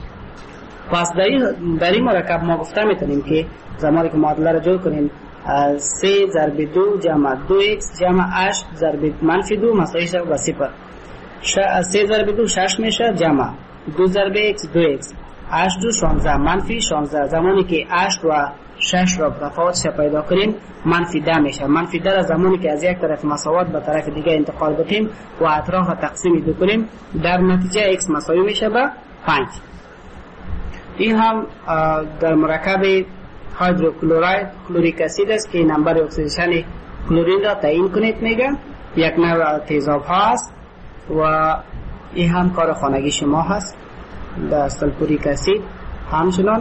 پس در این در این مرکب ما گفته میتونیم که زمانی که معادله را جور کنیم سه ضرب دو جمع دو x جمع هشت ضرب منفی دو مساوی شد با صفر. سه ضرب دو شش میشه جمع دو ضرب x دو x هشت دو شانزده منفی شانزده. زمانی که هشت و شش را تفاوتش پیدا کنیم منفی ده میشه. منفی ده را زمانی که از یک طرف مساوات به طرف دیگه انتقال بدیم و اطراف تقسیم دو کنیم در نتیجه x مساوی میشه با پنج. این هم در مرکب هیدروکلوراید کلوریک اسید است که نمبر اکسیدیشن کلورین را تعیین کنید میگه. یک نوع تیزاب ها است و این هم کار خانگی شما هست در سلفوریک اسید. همچنان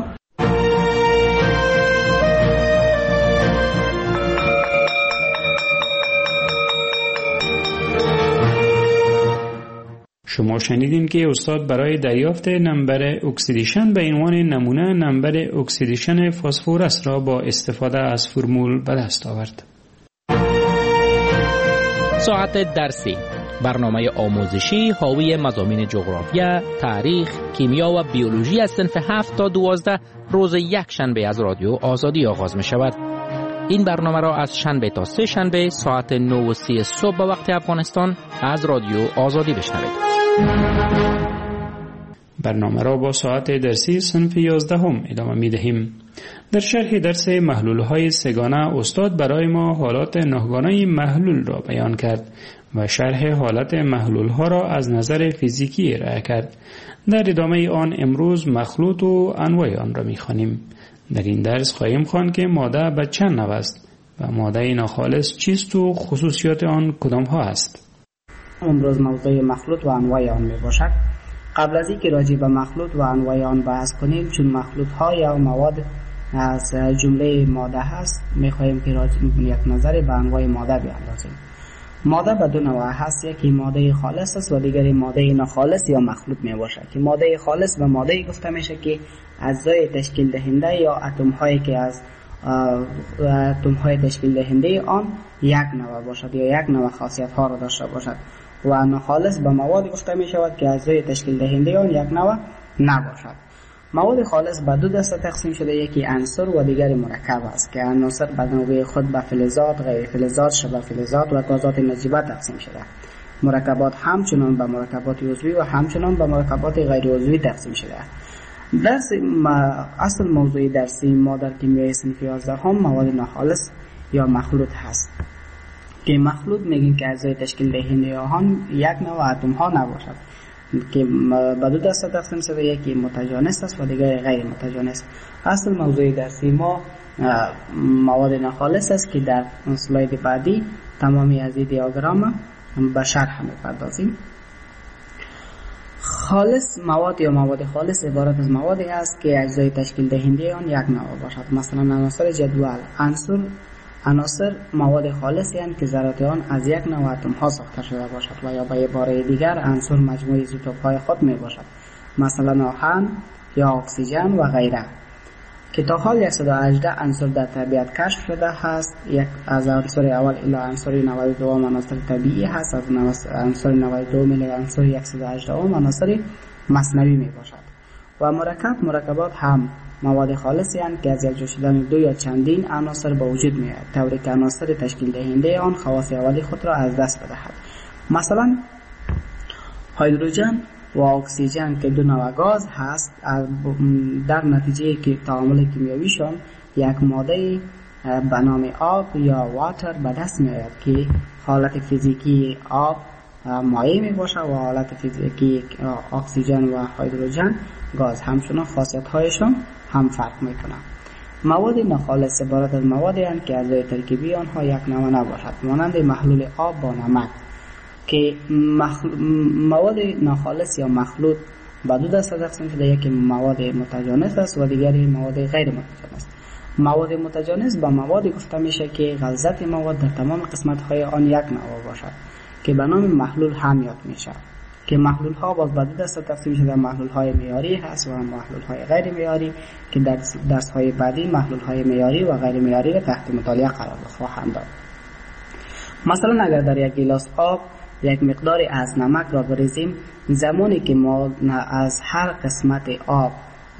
شما شنیدین که استاد برای دریافت نمبر اکسیدیشن به عنوان نمونه نمبر اکسیدیشن فسفرس را با استفاده از فرمول به دست آورد. ساعت درسی، برنامه آموزشی حاوی مضامین جغرافیا، تاریخ، کیمیا و بیولوژی از صنف هفت تا دوازده روز یک شنبه از رادیو آزادی آغاز می شود. این برنامه را از شنبه تا سه شنبه ساعت نه و سی صبح به وقت افغانستان از رادیو آزادی بشنوید. برنامه را با ساعت درسی صنف یازده هم ادامه می دهیم. در شرح درس محلول های سگانه استاد برای ما حالات نهگانه محلول را بیان کرد و شرح حالت محلول ها را از نظر فیزیکی ارائه کرد. در ادامه آن امروز مخلوط و انواع آن را می خوانیم. در این درس خواهیم خواند که ماده به چند نوع است و ماده ناخالص چیست و خصوصیات آن کدام ها است. امروز موضوع مخلوط و انواع آن می باشد. قبل از اینکه راجع به مخلوط و انواع آن بحث کنیم، چون مخلوط ها یا مواد از جمله ماده هست، می خواهیم که راجع یک نظر به انواع ماده بیاندازیم. ماده به دو نوع هست، یکی ماده خالص است و دیگری ماده ناخالص یا مخلوط می باشد. که ماده خالص به ماده گفته میشه که اجزای تشکیل دهنده یا اتم هایی که از اتم های تشکیل دهنده آن یک نوع باشد یا یک نوع خاصیت ها را داشته باشد. و ناخالص به مواد گفته می شود که اجزای تشکیل دهنده آن یک نوع نباشد. مواد خالص به دو دسته تقسیم شده، یکی عنصر و دیگری مرکب است که عناصر به نوبه خود به فلزات، غیر فلزات، شبه فلزات و گازات نجیبه تقسیم شده. مرکبات همچنان به مرکبات عضوی و همچنان به مرکبات غیر عضوی تقسیم شده. درس اصل موضوع درسی ما در کیمیای صنف یازده هم مواد ناخالص یا مخلوط هست که مخلوط میگیم که اجزای تشکیل دهنده آن یک نوع اتم ها نباشد که به دو دسته تقسیم شده، یکی متجانس است و دیگر غیر متجانس. اصل موضوع درسی ما مواد ناخالص است که در اسلاید بعدی تمامی از این دیاگرام به شرح می‌پردازیم. خالص مواد یا مواد خالص عبارت از موادی است که اجزای تشکیل دهنده آن یک نوع باشد. مثلا عناصر جدول عنصر عناصر مواد خالصی هستند که ذرات آن از یک نوع اتم ها ساخته شده باشد و یا به عباره دیگر عنصر مجموعه ایزوتوپ های خود می باشد، مثلا آهن یا اکسیژن و غیره. که تا حال صد و هجده عنصر در طبیعت کشف شده هست. یک از عنصر اول الی عنصر نود و دو عناصر طبیعی هست، از عنصر نود و دو الی عنصر صد و هجده عناصر مصنوعی می باشد. و مرکب مرکبات هم مواد خالصی هستند که از یک جا شدن دو یا چندین عناصر به وجود می آید، طوری که عناصر تشکیل دهنده آن خواص اولی خود را از دست بدهد. مثلا هیدروژن و اکسیژن که دو نوع گاز هست، در نتیجه که تعامل کیمیاییشان یک ماده به نام آب یا واتر به دست می آید که حالت فیزیکی آب مایع می باشد و حالت فیزیکی اکسیژن و هیدروژن گاز. همچنان خاصیت هایشان هم فرق می کنند. مواد ناخالص عبارت از موادی هستند که اجزای ترکیبی آنها یک نوع نباشد، مانند محلول آب با نمک. که مخل... مواد ناخالص یا مخلوط به دو دسته تقسیم شده، یکی مواد متجانس است و دیگری مواد غیر متجانس. مواد متجانس با مواد گفته میشه که غلظت مواد در تمام قسمت های آن یک نوع باشد که به نام محلول هم یاد میشه. که محلول ها باز به دو دسته تقسیم شده، محلول های معیاری هست و محلول های غیر معیاری که در درس های بعدی محلول های معیاری و غیر معیاری را تحت مطالعه قرار خواهند داد. مثلا اگر در یک گیلاس آب یک مقداری از نمک را بریزیم، زمانی که ما از هر قسمت آب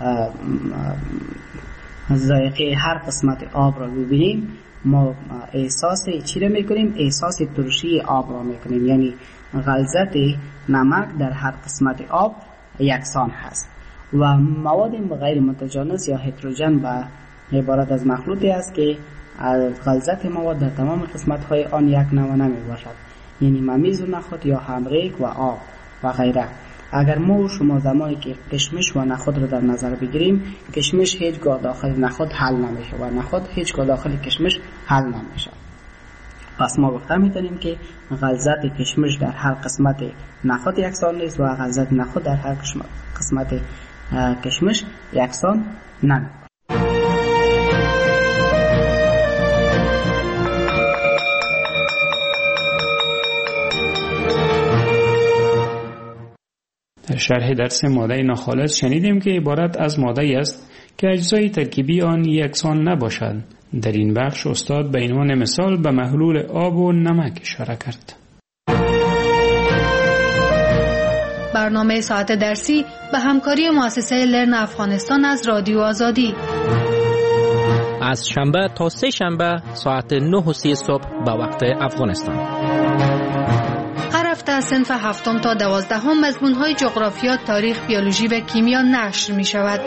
ذائقه هر قسمت آب را ببینیم، ما احساس چی را میکنیم؟ احساس ترشی آب را میکنیم. یعنی غلظت نمک در هر قسمت آب یکسان هست. و مواد غیر متجانس یا هتروژن به عبارت از مخلوطی است که غلظت مواد در تمام قسمت های آن یک نوع نمی باشد، یعنی ممیز و نخود یا همریک و آب و غیره. اگر ما و شما زمانی که کشمش و نخود را در نظر بگیریم، کشمش هیچگاه داخل نخود حل نمیشه و نخود هیچگاه داخل کشمش حل نمیشه. پس ما گفته میتونیم که غلظت کشمش در هر قسمت نخود یکسان نیست و غلظت نخود در هر قسمت کشمش یکسان نمیشه. در شرح درس ماده ناخالص شنیدیم که عبارت از ماده است که اجزای ترکیبی آن یکسان نباشد. در این بخش استاد به عنوان مثال به محلول آب و نمک اشاره کرد. برنامه ساعت درسی به همکاری مؤسسه لرن افغانستان از رادیو آزادی. از شنبه تا سه شنبه ساعت نه و سی صبح به وقت افغانستان. هر هفته صنف هفتم تا دوازدهم مضمون‌های جغرافیا، تاریخ، بیولوژی و کیمیا نشر می شود.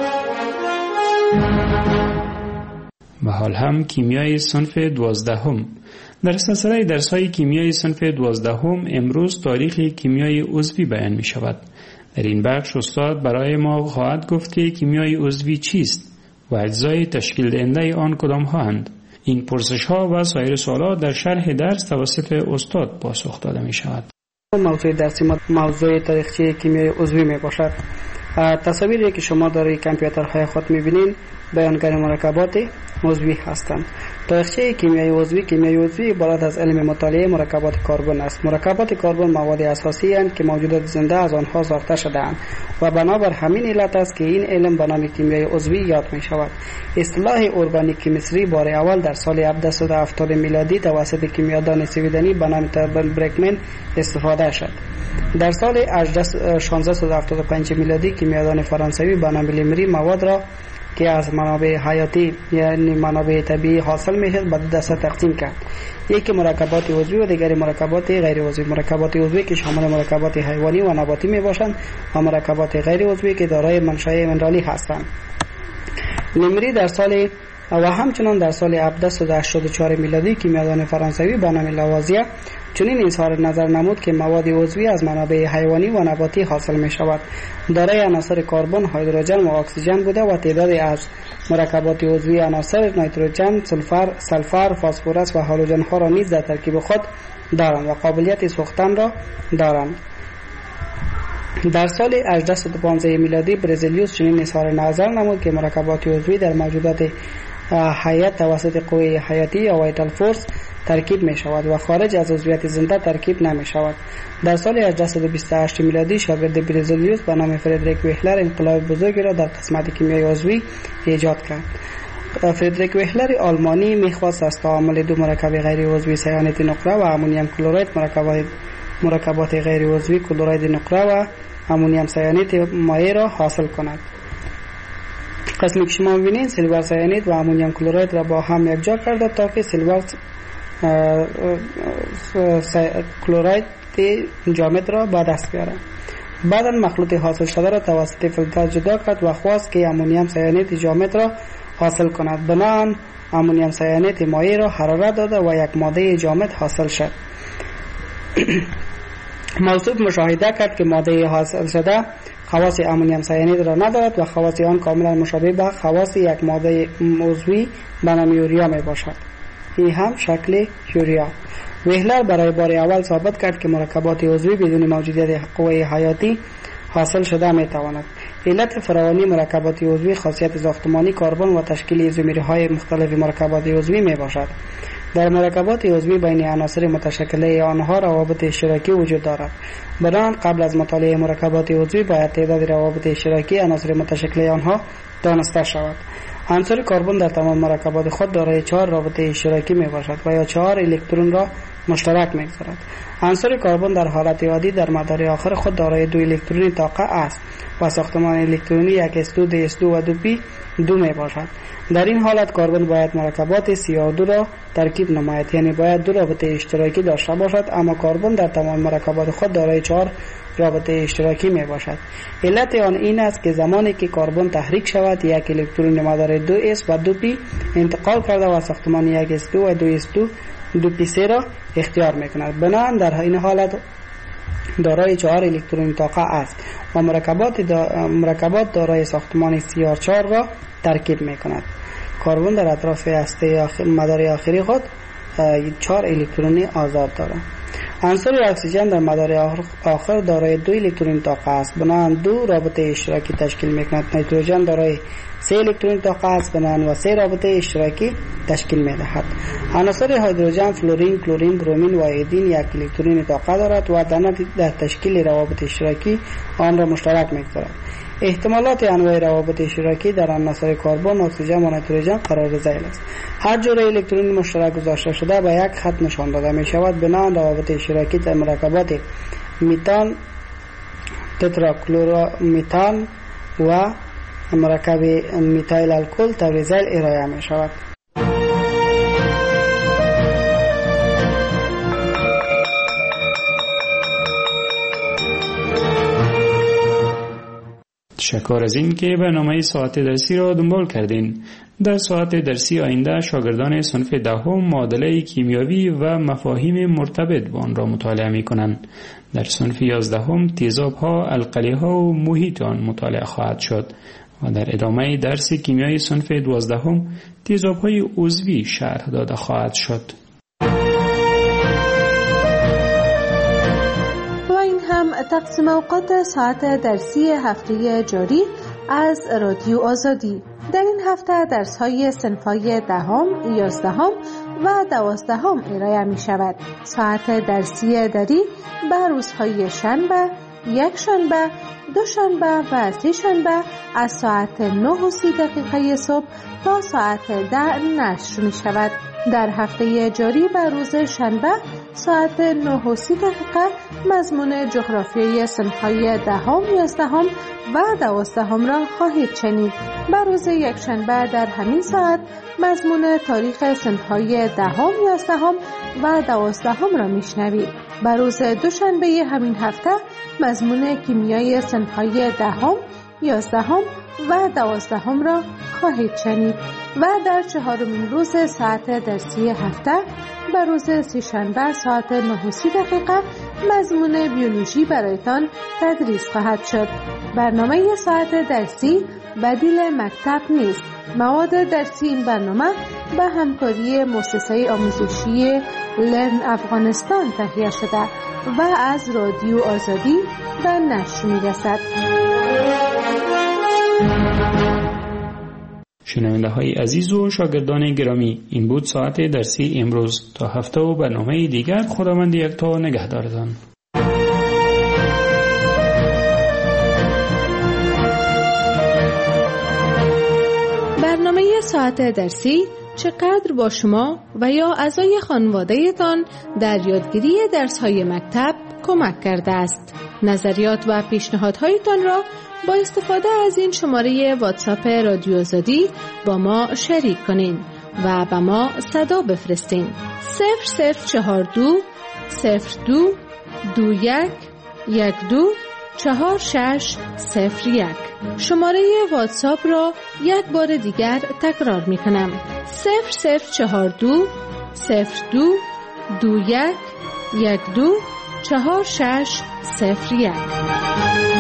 و حال هم کیمیای صنف دوازدهم. در سلسله درس‌های کیمیای صنف دوازدهم امروز تاریخ کیمیای عضوی بیان می شود. در این بخش استاد برای ما خواهد گفت که کیمیای عضوی چیست و اجزای تشکیل دهنده آن کدام هستند. این پرسش ها و سایر سوالات در شرح درس توسط استاد پاسخ داده می شود. موضوع درسی ما موضوع تاریخچه کیمیای عضوی می باشد. تصاویری که شما در کامپیوترهای خود می بینید بیانگر مرکبات عضوی هستند. تاریخچه کیمیای عضوی کیمیای عضوی عبارت از علم مطالعه مرکبات کربن است. مرکبات کربن مواد اساسی اند که موجودات زنده از آنها ساخته شده‌اند و بنابر همین علت است که این علم به نام کیمیای عضوی یاد می شود. اصطلاح ارگانیک کیمستری بار اول در سال هفتصد و هفتاد میلادی توسط کیمیادان سویدنی به نام تربن برکمن استفاده شد. در سال شانزده و هفتاد و پنج میلادی کیمیادان فرانسوی به نام لیمری مواد را که از منابع حیاتی یعنی منابع طبیعی حاصل میشد به دو دسته تقسیم کرد. یکی مرکبات عضوی و دیگری مرکبات غیر عضوی. مرکبات عضوی که شامل مرکبات حیوانی و نباتی می باشند و مرکبات غیر عضوی که دارای منشأ منرالی هستند. لیمری در سال و همچنان در سال هفتصد و هشتاد و چهار میلادی کیمیادان فرانسوی به نام لاوازیه چنین اظهار نظر نمود که مواد عضوی از منابع حیوانی و نباتی حاصل می شود. دارای عناصر کربن، هیدروژن و اکسیژن بوده و تعدادی از مرکبات عضوی عناصر نیتروژن، سلفر، سلفر، فسفرس و هالوژن ها را نیز در ترکیب خود دارند و قابلیت سوختن را دارند. در سال هجده و پانزده میلادی برزیلیوس چنین اظهار نظر نمود که مرکبات عضوی در موجودات حیات توسط قوه حیاتی یا وایتال فورس ترکیب می شود و خارج از عضویت زنده ترکیب نمی شود. در سال هجده و بیست و هشت میلادی شاگرد برزیلیوس به نام فردریک وهلر انقلاب بزرگی را در قسمت کیمیای عضوی ایجاد کرد. فردریک وهلر آلمانی میخواست از تعامل دو مرکب غیر عضوی سیانید نقره و امونیم کلراید مرکبات مرکبات غیر عضوی کلراید نقره و امونیم سیانید مایع را حاصل کند. قسمی که شما می‌بینید سیلور سیانید و امونیم کلراید را با هم یکجا کرده تا که سیلور کلراید جامد را به دست بیاره. بعدا مخلوط حاصل شده را توسط فیلتر جدا کرد و خواست که امونیم سیانید جامد را حاصل کند. بنابراین امونیم سیانید مایع را حرارت داده و یک ماده جامد حاصل شد. موصوف مشاهده کرد که ماده حاصل شده خواص امونیم سیانید را ندارد و خواص آن کاملا مشابه به خواص یک ماده عضوی به نام یوریا می باشد. این هم شکل یوریا. وهلر برای بار اول ثابت کرد که مرکبات عضوی بدون موجودیت قوه حیاتی حاصل شده می تواند. علت فراوانی مرکبات عضوی خاصیت ساختمانی کربن و تشکیل ایزومری های مختلف مرکبات عضوی می باشد. در مرکبات عضوی بین عناصر متشکله آنها روابط اشتراکی وجود دارد. بنابراین قبل از مطالعه مرکبات عضوی باید تعداد روابط اشتراکی عناصر متشکله آنها دانسته شود. عنصر کربن در تمام مرکبات خود دارای چهار رابطه اشتراکی می باشد و یا چهار الکترون را مشترک می‌گذارد. عنصر کربن در حالت عادی در مدار آخر خود دارای دو الکترونی طاقه است و ساختمان الکترونی یک اس دو، دی اس دو و دو پی دو می باشد. در این حالت کربن باید مرکبات سی او دو را ترکیب نماید، یعنی باید دو رابطه اشتراکی داشته باشد، اما کربن در تمام مرکبات خود دارای چهار رابطه اشتراکی می باشد. علت آن این است که زمانی که کربن تحریک شود یک الکترون مدار دو اس و دو پی انتقال کرده و ساختمان یک اس دو و دو اس دو دو پی سه را اختیار می کند. بنابراین در این حالت دارای چهار الکترون طاقه است و مرکبات دا مرکبات دارای ساختمان سی آر چهار را ترکیب می کند. کربن در اطراف هسته آخر مدار آخری خود چهار الکترونی آزاد دارد. عنصر اکسیژن در مدار آخر دارای دو الکترون طاقه است، بنابراین دو رابطه اشتراکی تشکیل می کند. نیتروژن دارای سه الکترون طاقه است، بنابراین و سه رابطه اشتراکی تشکیل می دهد. عناصر هیدروژن، فلورین، کلورین، برومین و ایودین یک الکترون طاقه دارد و در تشکیل روابط اشتراکی آن را مشترک می گذارد. احتمالات انواع روابط اشتراکی در عناصر کربن، اکسیژن و نیتروژن قرار ذیل است. هر جور الکترون مشترک گذاشته شده به یک خط نشان داده می شود. بنابراین روابط اشتراکی در مرکبات میتان، تتراکلورومیتان و مرکب میتایل الکل تاوریزایل ارائه می شود. تشکر از این که برنامه ساعت درسی را دنبال کردین. در ساعت درسی آینده شاگردان صنف دهم معادله کیمیاوی و مفاهیم مرتبط با آن را مطالعه می کنند. در صنف یازدهم تیزاب ها، القلی ها و محیط آن مطالعه خواهد شد و در ادامه درس کیمیای صنف دوازدهم تیزاب های عضوی شرح داده خواهد شد. تقسیم اوقات ساعت درسی هفته جاری از رادیو آزادی. در این هفته درس های صنف‌های دهم، یازدهم و دوازدهم ارائه می شود. ساعت درسی دری به روزهای شنبه، یک شنبه، دو شنبه و سه شنبه از ساعت نه و سی دقیقه صبح تا ساعت ده نشر می شود. در هفته جاری به روز شنبه ساعت نه و سی دقیقه مضمون جغرافیای صنف‌های دهم، یازدهم و دوازدهم را خواهید شنید. به روز یکشنبه در همین ساعت مضمون تاریخ صنف‌های دهم، یازدهم و دوازدهم را میشنوید. به روز دوشنبه همین هفته مضمون کیمیای صنف‌های دهم، یازدهم و دوازدهم را خواهید شنید و در چهارمین روز ساعت درسی هفته به روز سه‌شنبه ساعت نه و سی دقیقه مضمون بیولوژی برایتان تدریس خواهد شد. برنامه ساعت درسی بدیل مکتب نیست. مواد درسی این برنامه به همکاری مؤسسه آموزشی لرن افغانستان تهیه شده و از رادیو آزادی به نشر می‌رسد. شنونده های عزیز و شاگردان گرامی، این بود ساعت درسی امروز. تا هفته و برنامه دیگر خداوند یکتا نگهدارتان. برنامه ساعت درسی چقدر با شما و یا اعضای خانواده‌تان در یادگیری درس‌های مکتب کمک کرده است. نظریات و پیشنهادهایتان را با استفاده از این شماره واتساپ رادیو آزادی با ما شریک کنین و با ما صدا بفرستین. صفر صفر چهار دو صفر دو دو یک یک دو چهار شش صفر یک. شماره واتساپ را یک بار دیگر تکرار می کنم. صفر صفر چهار دو صفر دو دو یک یک دو چهار شش صفر یک.